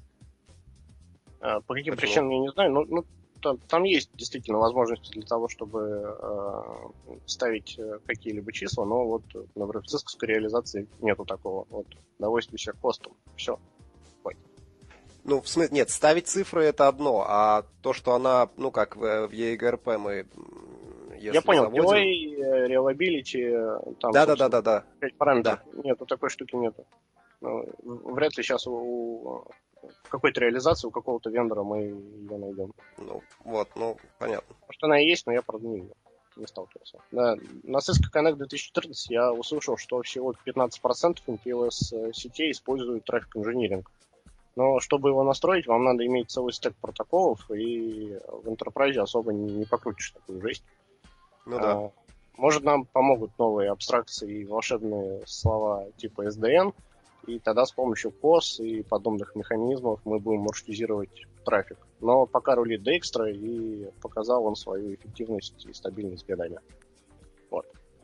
По каким Почему? причинам, я не знаю, но ну, там, там есть действительно возможности для того, чтобы э, ставить какие-либо числа, но вот, например, в цисковской реализации нету такого. Вот, довольствуйся костом. Все. Ой. Ну, в смысле, нет, ставить цифры это одно, а то, что она, ну, как в, в и джи ар пи мы, если Я понял, заводим... delay, reliability, там, да, да, да, да, да. пять параметров. Да. Нету, такой штуки нету. Ну, вряд ли сейчас у, в какой-то реализации у какого-то вендора мы ее найдем. Ну, вот, ну, понятно. Может, она и есть, но я, правда, не видел. Не сталкивался. Да, на Cisco Connect две тысячи четырнадцать я услышал, что всего пятнадцать процентов эм пи эл эс сетей используют Traffic Engineering. Но чтобы его настроить, вам надо иметь целый стек протоколов, и в Enterprise особо не, не покрутишь такую жесть. Ну да. А, может, нам помогут новые абстракции и волшебные слова типа эс ди эн, и тогда с помощью кос и подобных механизмов мы будем маршрутизировать трафик. Но пока рулит Dijkstra, и показал он свою эффективность и стабильность годами. Вот.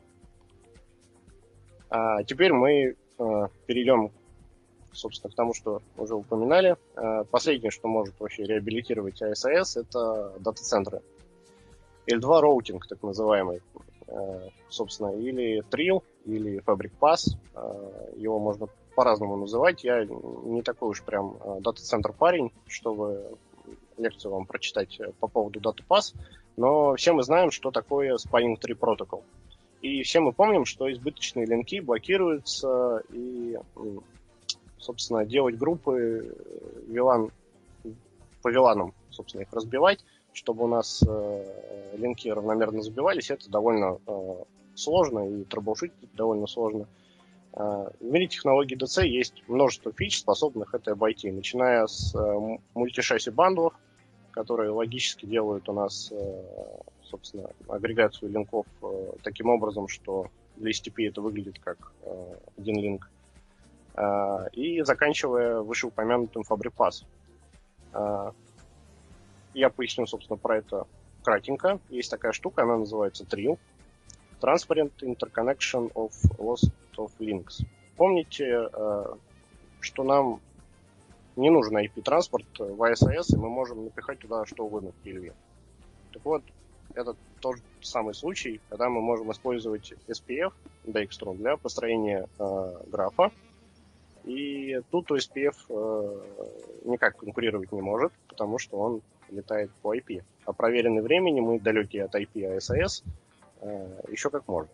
А теперь мы э, перейдем, собственно, к тому, что уже упоминали. Э, последнее, что может вообще реабилитировать эй эс эй эс, это дата-центры. эл два роутинг, так называемый. Э, собственно, или Trill, или Fabric Pass. Э, его можно по-разному называть. Я не такой уж прям дата-центр парень, чтобы лекцию вам прочитать по поводу Data Pass, но все мы знаем, что такое Spanning Tree Protocol. И все мы помним, что избыточные линки блокируются, и, собственно, делать группы вилан, по виланам, собственно, их разбивать, чтобы у нас э, линки равномерно забивались, это довольно э, сложно, и трэблшутить довольно сложно. В мире технологий ди си есть множество фич, способных это обойти, начиная с э, мультишасси бандов, которые логически делают у нас, э, собственно, агрегацию линков э, таким образом, что для эс ти пи это выглядит как э, один линк, э, и заканчивая вышеупомянутым Fabric Pass. Э, я поясню, собственно, про это кратенько. Есть такая штука, она называется Trill. Transparent Interconnection of Lost of Links. Помните, что нам не нужен ай пи-транспорт в эй эс эй эс, и мы можем напихать туда что угодно в пи эл ви. Так вот, это тот самый случай, когда мы можем использовать эс пи эф, Dijkstra, для построения э, графа. И тут о эс пи эф э, никак конкурировать не может, потому что он летает по ай пи. А проверенный временем мы далекие от ай пи эй эс эй эс еще как можно.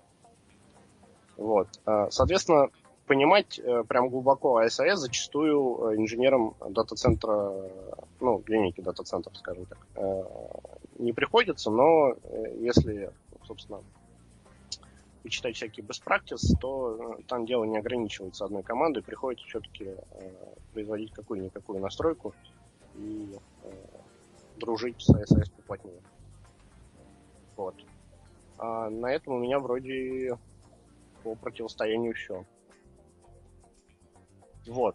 Вот. Соответственно, понимать прям глубоко эй эс эй эс зачастую инженерам дата-центра, ну, линейки дата-центра, скажем так, не приходится, но если, собственно, почитать всякие best practice, то там дело не ограничивается одной командой, приходится все-таки производить какую-никакую настройку и дружить с эй эс эй эс поплотнее. Вот. А на этом у меня вроде по противостоянию все. Вот.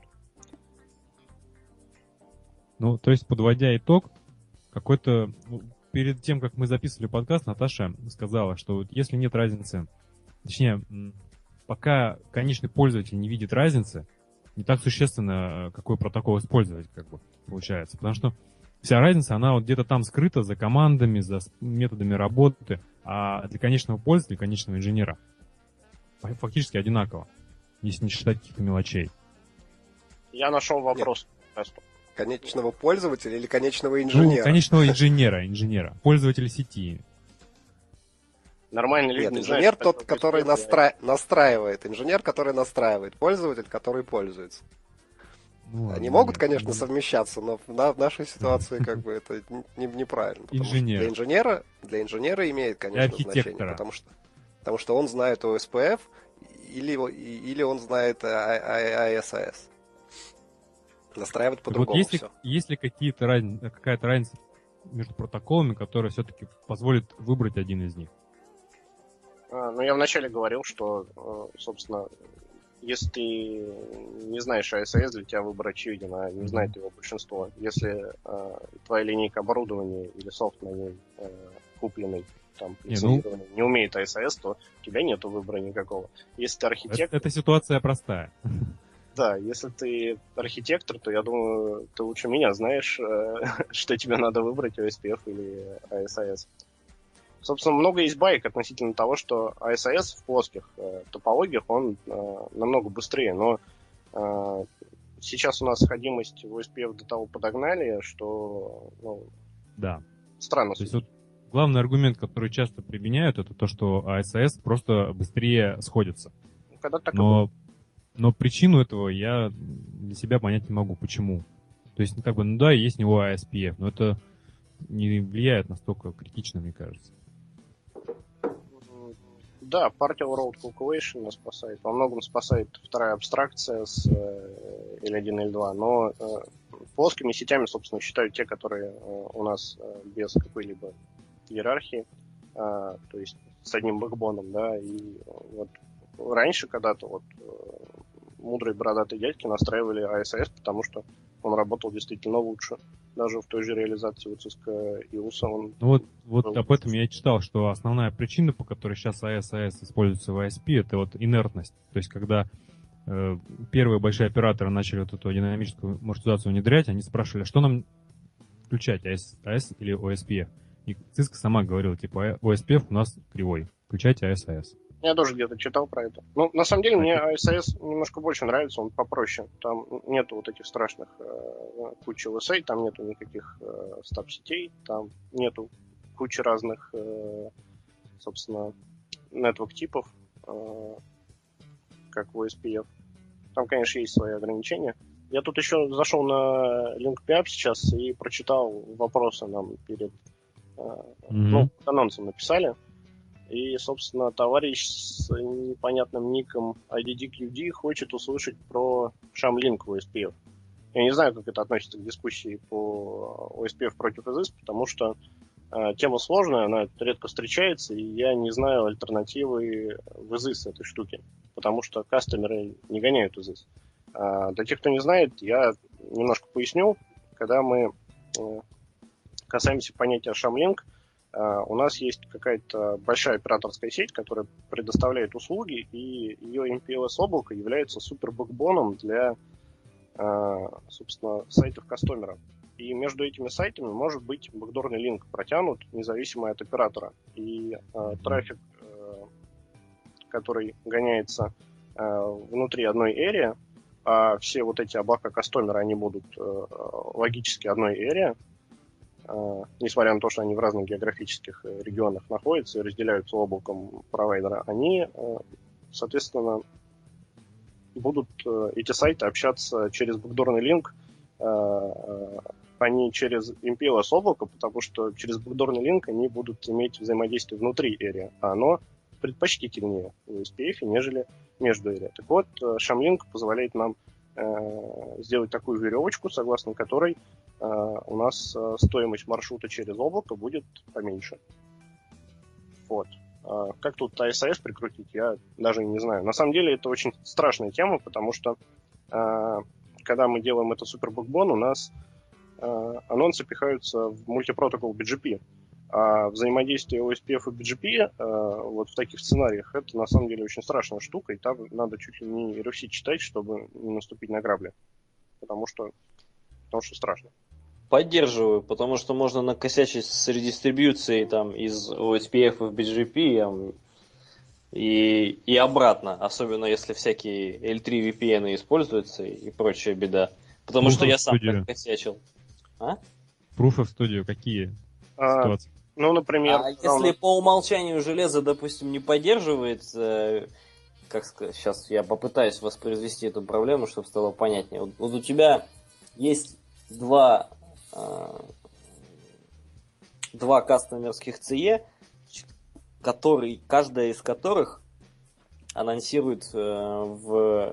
Ну, то есть, подводя итог, какой-то... ну, перед тем, как мы записывали подкаст, Наташа сказала, что вот если нет разницы, точнее, м, пока конечный пользователь не видит разницы, не так существенно, какой протокол использовать, как бы, получается. Потому что вся разница, она вот где-то там скрыта за командами, за с- методами работы, а для конечного пользователя, конечного инженера фа- фактически одинаково, если не считать каких-то мелочей. Я нашел вопрос. Просто. Конечного пользователя или конечного Ну, инженера? конечного инженера, инженера, пользователя сети. Нормальные люди Нет, не инженер знают, тот, что который такое настра... настраивает. Инженер, который настраивает. Пользователь, который пользуется. Ну, Они ладно, могут, нет. конечно, Ну, совмещаться, но в, на- в нашей ситуации как бы это не- неправильно. Потому что Инженер. для инженера, для инженера имеет, конечно, значение. архитектора. Потому что, потому что он знает о эс пи эф или, его- и- или он знает эй эс эс. Настраивать Так вот, по-другому есть ли, все. есть ли какие-то разни- какая-то разница между протоколами, которая все-таки позволит выбрать один из них? А, ну, я вначале говорил, что, э, собственно, если ты не знаешь эй эс эс, для тебя выбор очевиден, а не знает его большинство. Если э, твоя линейка оборудования или софт на ней э, купленный, там, Не, ну- лицензированный, не умеет эй эс эс, то у тебя нет выбора никакого. Если ты Это, архитектор, эта ситуация простая. да, если ты архитектор, то я думаю, ты лучше меня знаешь, э, что тебе надо выбрать, о эс пи эф или эй эс эс. Собственно, много есть баек относительно того, что эй эс эс в плоских э, топологиях, он э, намного быстрее, но э, сейчас у нас сходимость в о эс пи эф до того подогнали, что ну, Да. странно То есть судить. вот главный аргумент, который часто применяют, это то, что эй эс эс просто быстрее сходится. Ну, когда так и было. Но, но причину этого я для себя понять не могу. Почему? То есть, ну, как бы, ну да, есть у него эй эс пи эф, но это не влияет настолько критично, мне кажется. Да, Partial Road Calculation нас спасает. Во многом спасает вторая абстракция с э, эл один, эл два, но э, плоскими сетями, собственно, считают те, которые э, у нас э, без какой-либо иерархии, э, то есть с одним бэкбоном, да, и э, вот раньше когда-то вот э, мудрые бородатые дядьки настраивали эй эс эс, потому что он работал действительно лучше. Даже в той же реализации у Cisco и у он... Ну вот, вот был- об этом я и читал, что основная причина, по которой сейчас эй эс эс используется в эй эс пи, это вот инертность. То есть, когда э, первые большие операторы начали вот эту динамическую маршрутизацию внедрять, они спрашивали, что нам включать, эй эс эс или о эс пи эф. И Cisco сама говорила, типа, о эс пи эф у нас кривой, включайте эй эс эс. Я тоже где-то читал про это. Ну, на самом деле, А мне это- эй эс эс немножко больше нравится, он попроще. Там нету вот этих страшных э, кучи эл эс эй, там нету никаких э, стаб-сетей, там нету кучи разных, э, собственно, network-типов, э, как в о эс пи эф. Там, конечно, есть свои ограничения. Я тут еще зашел на LinkPub сейчас и прочитал вопросы нам перед э, Мгм. ну, анонсом написали. И, собственно, товарищ с непонятным ником ай ди ди кью ди хочет услышать про ShamLink в о эс пи эф. Я не знаю, как это относится к дискуссии по о эс пи эф против ИЗИС, потому что э, тема сложная, она редко встречается, и я не знаю альтернативы в ИЗИС этой штуки, потому что кастомеры не гоняют ИЗИС. А для тех, кто не знает, я немножко поясню. Когда мы э, касаемся понятия ShamLink, Uh, у нас есть какая-то большая операторская сеть, которая предоставляет услуги, и ее эм пи эл эс-облако является супер-бэкбоном для, uh, собственно, сайтов кастомера. И между этими сайтами может быть бэкдорный линк протянут, независимо от оператора. И uh, трафик, uh, который гоняется uh, внутри одной area, а все вот эти облака кастомера, они будут uh, логически одной area, Uh, несмотря на то, что они в разных географических регионах находятся и разделяются облаком провайдера, они, uh, соответственно, будут uh, эти сайты общаться через бэкдорный линк, uh, а не через эм пи эл эс-облако, потому что через бэкдорный линк они будут иметь взаимодействие внутри area, а оно предпочтительнее в о эс пи эф, нежели между area. Так вот, ShamLink позволяет нам uh, сделать такую веревочку, согласно которой Uh, у нас uh, стоимость маршрута через облако будет поменьше. Вот. Uh, как тут эй эс эс прикрутить, я даже не знаю. На самом деле это очень страшная тема, потому что а, когда мы делаем это супер бэкбон, у нас а, анонсы пихаются в мультипротокол би джи пи. А взаимодействие о эс пи эф и би джи пи а, вот в таких сценариях это на самом деле очень страшная штука, и там надо чуть ли не эр эф си читать, чтобы не наступить на грабли. Потому что, потому что страшно. Поддерживаю, потому что можно накосячить с редистрибьюцией там из о эс пи эф в би джи пи там, и, и обратно, особенно если всякие эл три ви пи эн используются и прочая беда. Потому Proof что of я сам Studio. так косячил. А? Proof of Studio какие А, ситуации? ну, например... А если по умолчанию железо, допустим, не поддерживает, э, как сказать, сейчас я попытаюсь воспроизвести эту проблему, чтобы стало понятнее. Вот, вот у тебя есть два, э, два кастомерских си и, который, каждая из которых анонсирует э, в...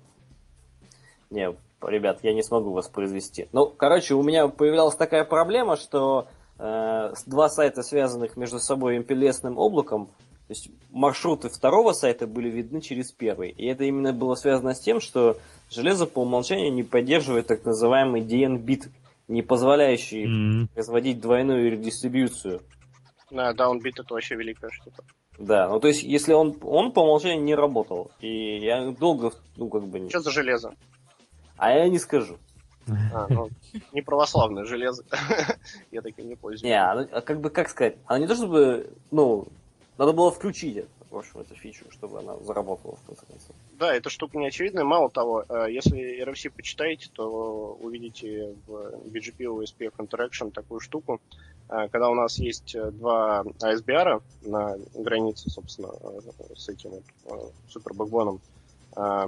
Не, ребят, я не смогу воспроизвести. Ну, короче, у меня появлялась такая проблема, что э, два сайта, связанных между собой эм пи эл эс-ным облаком, то есть маршруты второго сайта были видны через первый. И это именно было связано с тем, что железо по умолчанию не поддерживает так называемый ди эн-бит, не позволяющий М. производить двойную редистрибьюцию. Да, даунбит это вообще великая штука. Да, ну то есть, если он, он по умолчанию не работал. И я долго, ну как бы... не- Что за железо? А я не скажу. А, ну, не православное железо. Я таким не пользуюсь. Не, оно- а как бы, как сказать, она не то чтобы, ну, надо было включить это, в общем, эту фичу, чтобы она заработала в конце концов. Да, эта штука не очевидная. Мало того, э, если эр эф си почитаете, то увидите в би джи пи о эс пи эф Interaction такую штуку, э, когда у нас есть э, два эй эс би ар на границе, собственно, э, с этим вот, э, супер бэкбоном, э,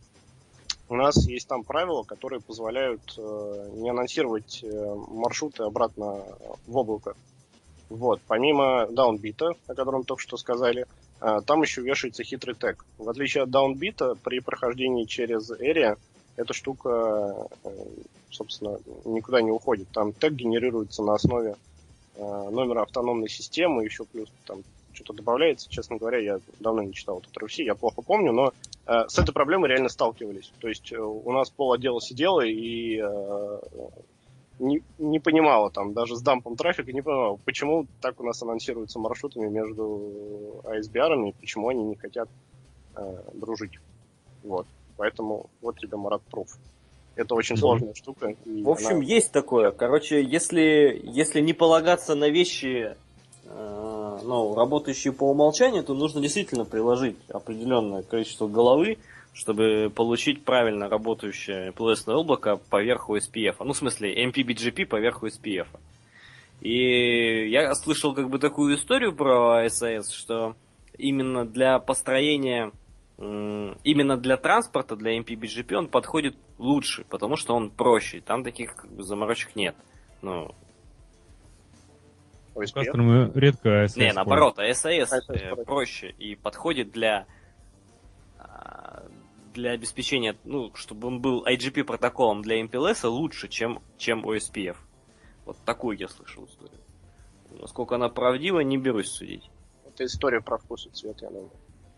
у нас есть там правила, которые позволяют э, не анонсировать э, маршруты обратно в облако. Вот. Помимо даунбита, о котором только что сказали, э, там еще вешается хитрый тег. В отличие от даунбита, при прохождении через area эта штука, э, собственно, никуда не уходит. Там тег генерируется на основе э, номера автономной системы, еще плюс там что-то добавляется. Честно говоря, я давно не читал этот эр эф си, я плохо помню, но э, с этой проблемой реально сталкивались. То есть э, у нас пол отдела сидело и э, не, не понимала, там, даже с дампом трафика, не понимала, почему так у нас анонсируются маршрутами между эй эс би ар-ами, почему они не хотят э, дружить. Вот. Поэтому вот тебе Марат Proof. Это очень сложная штука. и В общем, она- есть такое. Короче, если, если не полагаться на вещи, э, ну, работающие по умолчанию, то нужно действительно приложить определенное количество головы, чтобы получить правильно работающее эм пи эл эс-ное облако поверх о эс пи эф. Ну, в смысле, эм пи би джи пи поверх о эс пи эф. И я слышал как бы такую историю про эс эй эс, что именно для построения, м, именно для транспорта, для эм пи би джи пи он подходит лучше, потому что он проще. Там таких как бы заморочек нет. Ну, о эс пи эф. Кастомеры редко эс эс не, наоборот, а эс эй эс А эс эй эс э, проще. проще и подходит для а, для обеспечения, ну, чтобы он был ай джи пи протоколом для эм пи эл эс лучше, чем, чем о эс пи эф. Вот такую я слышал историю. Насколько она правдива, не берусь судить. Это история про вкус и цвет, я думаю.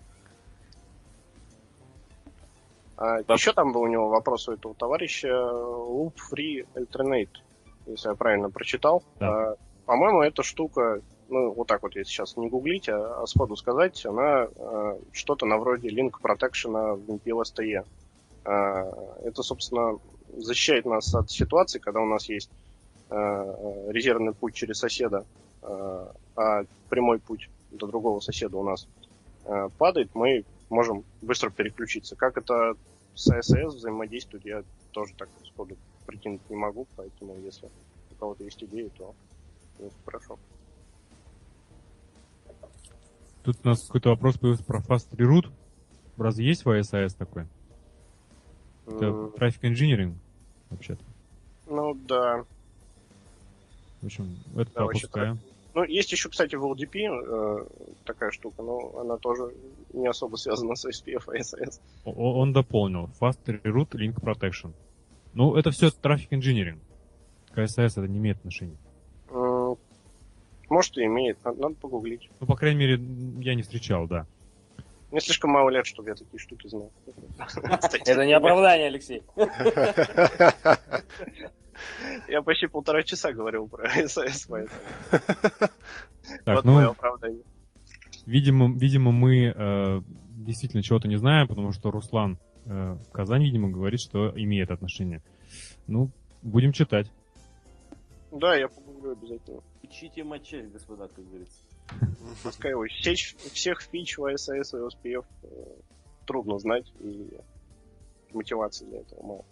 А Да. еще там был у него вопрос у этого товарища Loop Free Alternate, если я правильно прочитал. Да. А, по-моему, эта штука, ну, вот так вот, если сейчас не гуглить, а, а сходу сказать, она а, что-то на вроде Link Protection в эм пи эл эс ти и. А, это, собственно, защищает нас от ситуации, когда у нас есть а, резервный путь через соседа, а, а прямой путь до другого соседа у нас а, падает, мы можем быстро переключиться. Как это с эй эс эс взаимодействует, я тоже так сходу прикинуть не могу, поэтому если у кого-то есть идеи, то ну, хорошо. Тут у нас какой-то вопрос появился про Fast Reroute. Разве есть в эй эс эй эс такой? Это М, трафик инжиниринг, вообще-то. Ну да. В общем, это Да, вообще пропускаем. Ну, есть еще, кстати, в эл ди пи э, такая штука, но она тоже не особо связана с эй эс пи эф и эс эс. О- Он дополнил. Fast Reroute Link Protection. Ну, это все трафик инжиниринг. К эс эй эс это не имеет отношения. М, Может, и имеет, надо, надо погуглить. Ну, по крайней мере, я не встречал, да. Мне слишком мало лет, чтобы я такие штуки знал. Это не оправдание, Алексей. Я почти полтора часа говорил про эс эс, поэтому... Так, Вот ну, мое оправдание. видимо, видимо, мы э, действительно чего-то не знаем, потому что Руслан э, Казань, видимо, говорит, что имеет отношение. Ну, будем читать. Да, я погуглю обязательно. Учите мочать, господа, как говорится. Пускай его сечь всех фич в эс эс и о эс пи эф э, трудно знать, и мотивации для этого мало.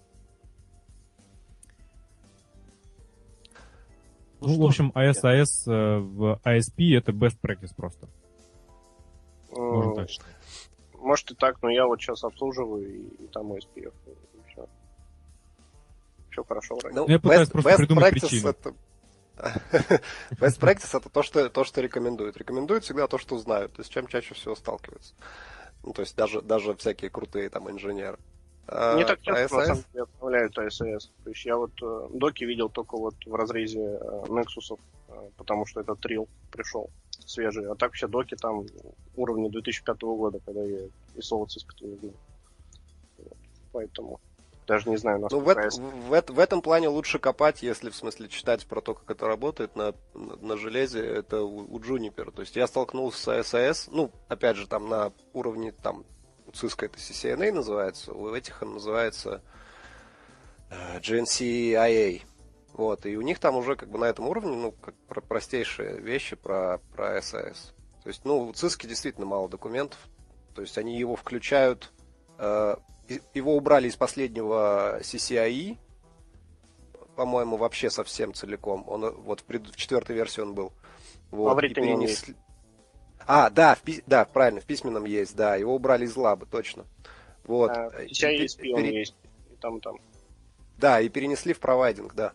Ну, Ну, в что общем, ж, эй эс эй эс э, в эй эс пи это best practice просто. Можно Э, так считать. Может и так, но я вот сейчас обслуживаю, и, и там о эс пи эф, и все. Все хорошо вроде. Ну, Я пытаюсь best, просто best придумать practice причину. это... Best practice это то что, то, что рекомендуют. Рекомендуют всегда то, что знают, то есть с чем чаще всего сталкиваются. Ну, то есть даже, даже всякие крутые там инженеры. А, Не так часто, эй эс на эс? самом деле, обновляют эй эс эс. То есть я вот э, доки видел только вот в разрезе э, Nexus, э, потому что этот трил пришел свежий. А так все доки там уровня две тысячи пятого года, когда я и соло циска-то не знаю. Вот. Поэтому даже не знаю, Ну, в, насколько эт- эй эс. в, эт- в этом плане лучше копать, если в смысле читать про то, как это работает на, на, на железе, это у, у Juniper. То есть я столкнулся с эй эс эс, ну, опять же, там на уровне, там, у Cisco это си си эн эй называется, у этих он называется э, джи эн си ай эй. Вот, и у них там уже как бы на этом уровне, ну, как про- простейшие вещи про, про эй эс эс. То есть, ну, у Cisco действительно мало документов. То есть они его включают, э, и- его убрали из последнего си си ай и, по-моему, вообще совсем целиком. Он э, вот в, пред- в четвертой версии он был. Вот, А в и Written он перенесли- А, да, в пи- да, правильно, в письменном есть, да, его убрали из лаба, точно. Вот. А, И си ай пе- и эс пи он пере- есть. И там, и там. Да, и перенесли в провайдинг, да.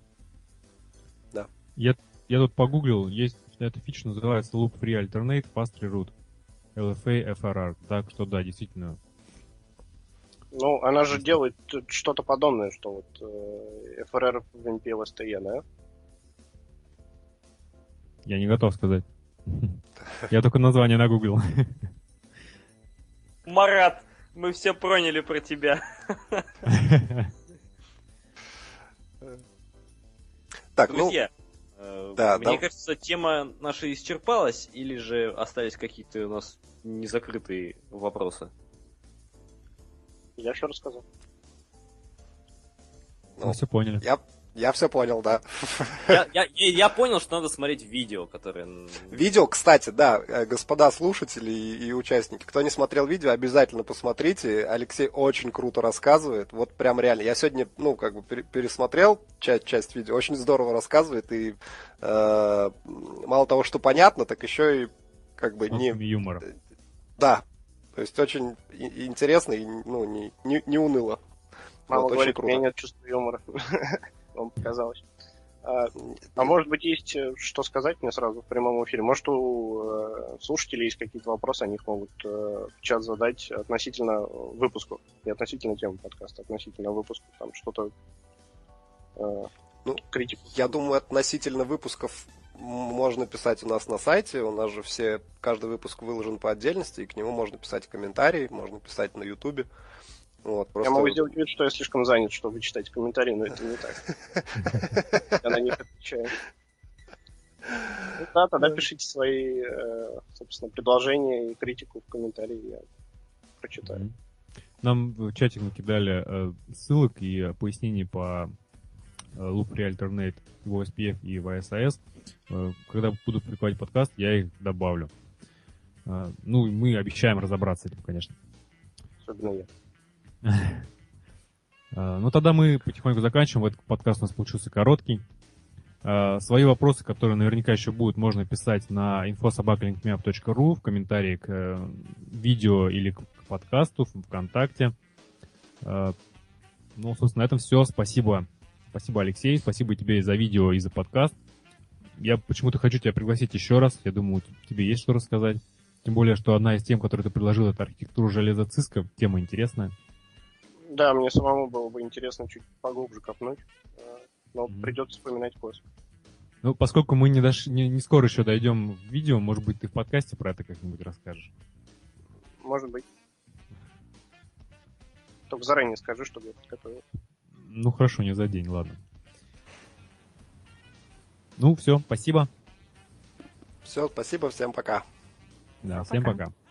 Я, я тут погуглил, есть эта фича, называется Loop Free Alternate Fast Reroute. эл эф эй эф ар ар. Так что да, действительно. Ну, она же делает э, что-то подобное, что вот э, эф эр эр в эн пи эл эс ти и, да? Я не готов сказать. Я только название нагуглил. Марат, мы все проняли про тебя. Так, ну, Друзья, э, да, мне да. кажется, тема наша исчерпалась, или же остались какие-то у нас незакрытые вопросы? Я все рассказал. Мы все поняли. я, я все понял, да. Я, я- я- я понял, что надо смотреть видео, которое... м, Видео, кстати, да, э, господа слушатели и, и участники, кто не смотрел видео, обязательно посмотрите. Алексей очень круто рассказывает. Вот прям реально. Я сегодня, ну, как бы пере- пересмотрел часть, часть видео. Очень здорово рассказывает. И э, мало того, что понятно, так еще и как бы не... Нотками юмора. Да. То есть очень и- и интересно и ну, не, не, не уныло. Мама Вот, очень говорит, у меня круто. нет чувства юмора. Вам показалось. А, а может быть, есть э, что сказать мне сразу в прямом эфире? Может, у э, слушателей есть какие-то вопросы, они их могут э, в чат задать относительно выпусков, не относительно темы подкаста, относительно выпусков, там что-то, э, Ну, критику. Я думаю, относительно выпусков можно писать у нас на сайте. У нас же все, каждый выпуск выложен по отдельности, и к нему можно писать комментарии, можно писать на Ютубе. Вот, Я просто... могу сделать вид, что я слишком занят, чтобы читать комментарии, но это не так. Я на них отвечаю. Ну да, тогда пишите свои, э, собственно, предложения и критику в комментарии, я прочитаю. Мгм. Нам в чатик накидали э, ссылок и э, пояснений по э, Loop Free Alternate в о эс пи эф и в эй эс эй эс. Э, когда буду публиковать подкаст, я их добавлю. Э, ну, и мы обещаем разобраться с этим, конечно. Особенно я. Э, Ну, тогда мы потихоньку заканчиваем. Этот подкаст у нас получился короткий. Э, Свои вопросы, которые наверняка еще будут, можно писать на инфо собака линкмеап точка ру в комментарии к э, видео или к подкасту в ВКонтакте. Э, Ну, собственно, на этом все. Спасибо. Спасибо, Алексей. Спасибо тебе и за видео, и за подкаст. Я почему-то хочу тебя пригласить еще раз. Я думаю, тебе есть что рассказать. Тем более, что одна из тем, которую ты предложил, это архитектура железа Cisco. Тема интересная. Да, мне самому было бы интересно чуть поглубже копнуть, э, но Мгм. придется вспоминать после. Ну, поскольку мы не, дош... не, не скоро еще дойдем в видео, может быть, ты в подкасте про это как-нибудь расскажешь. Может может быть. Только заранее скажи, чтобы я подготовил. Ну хорошо, не за день, ладно. Ну все, спасибо. Все, спасибо, всем пока. Да, Пока. всем пока.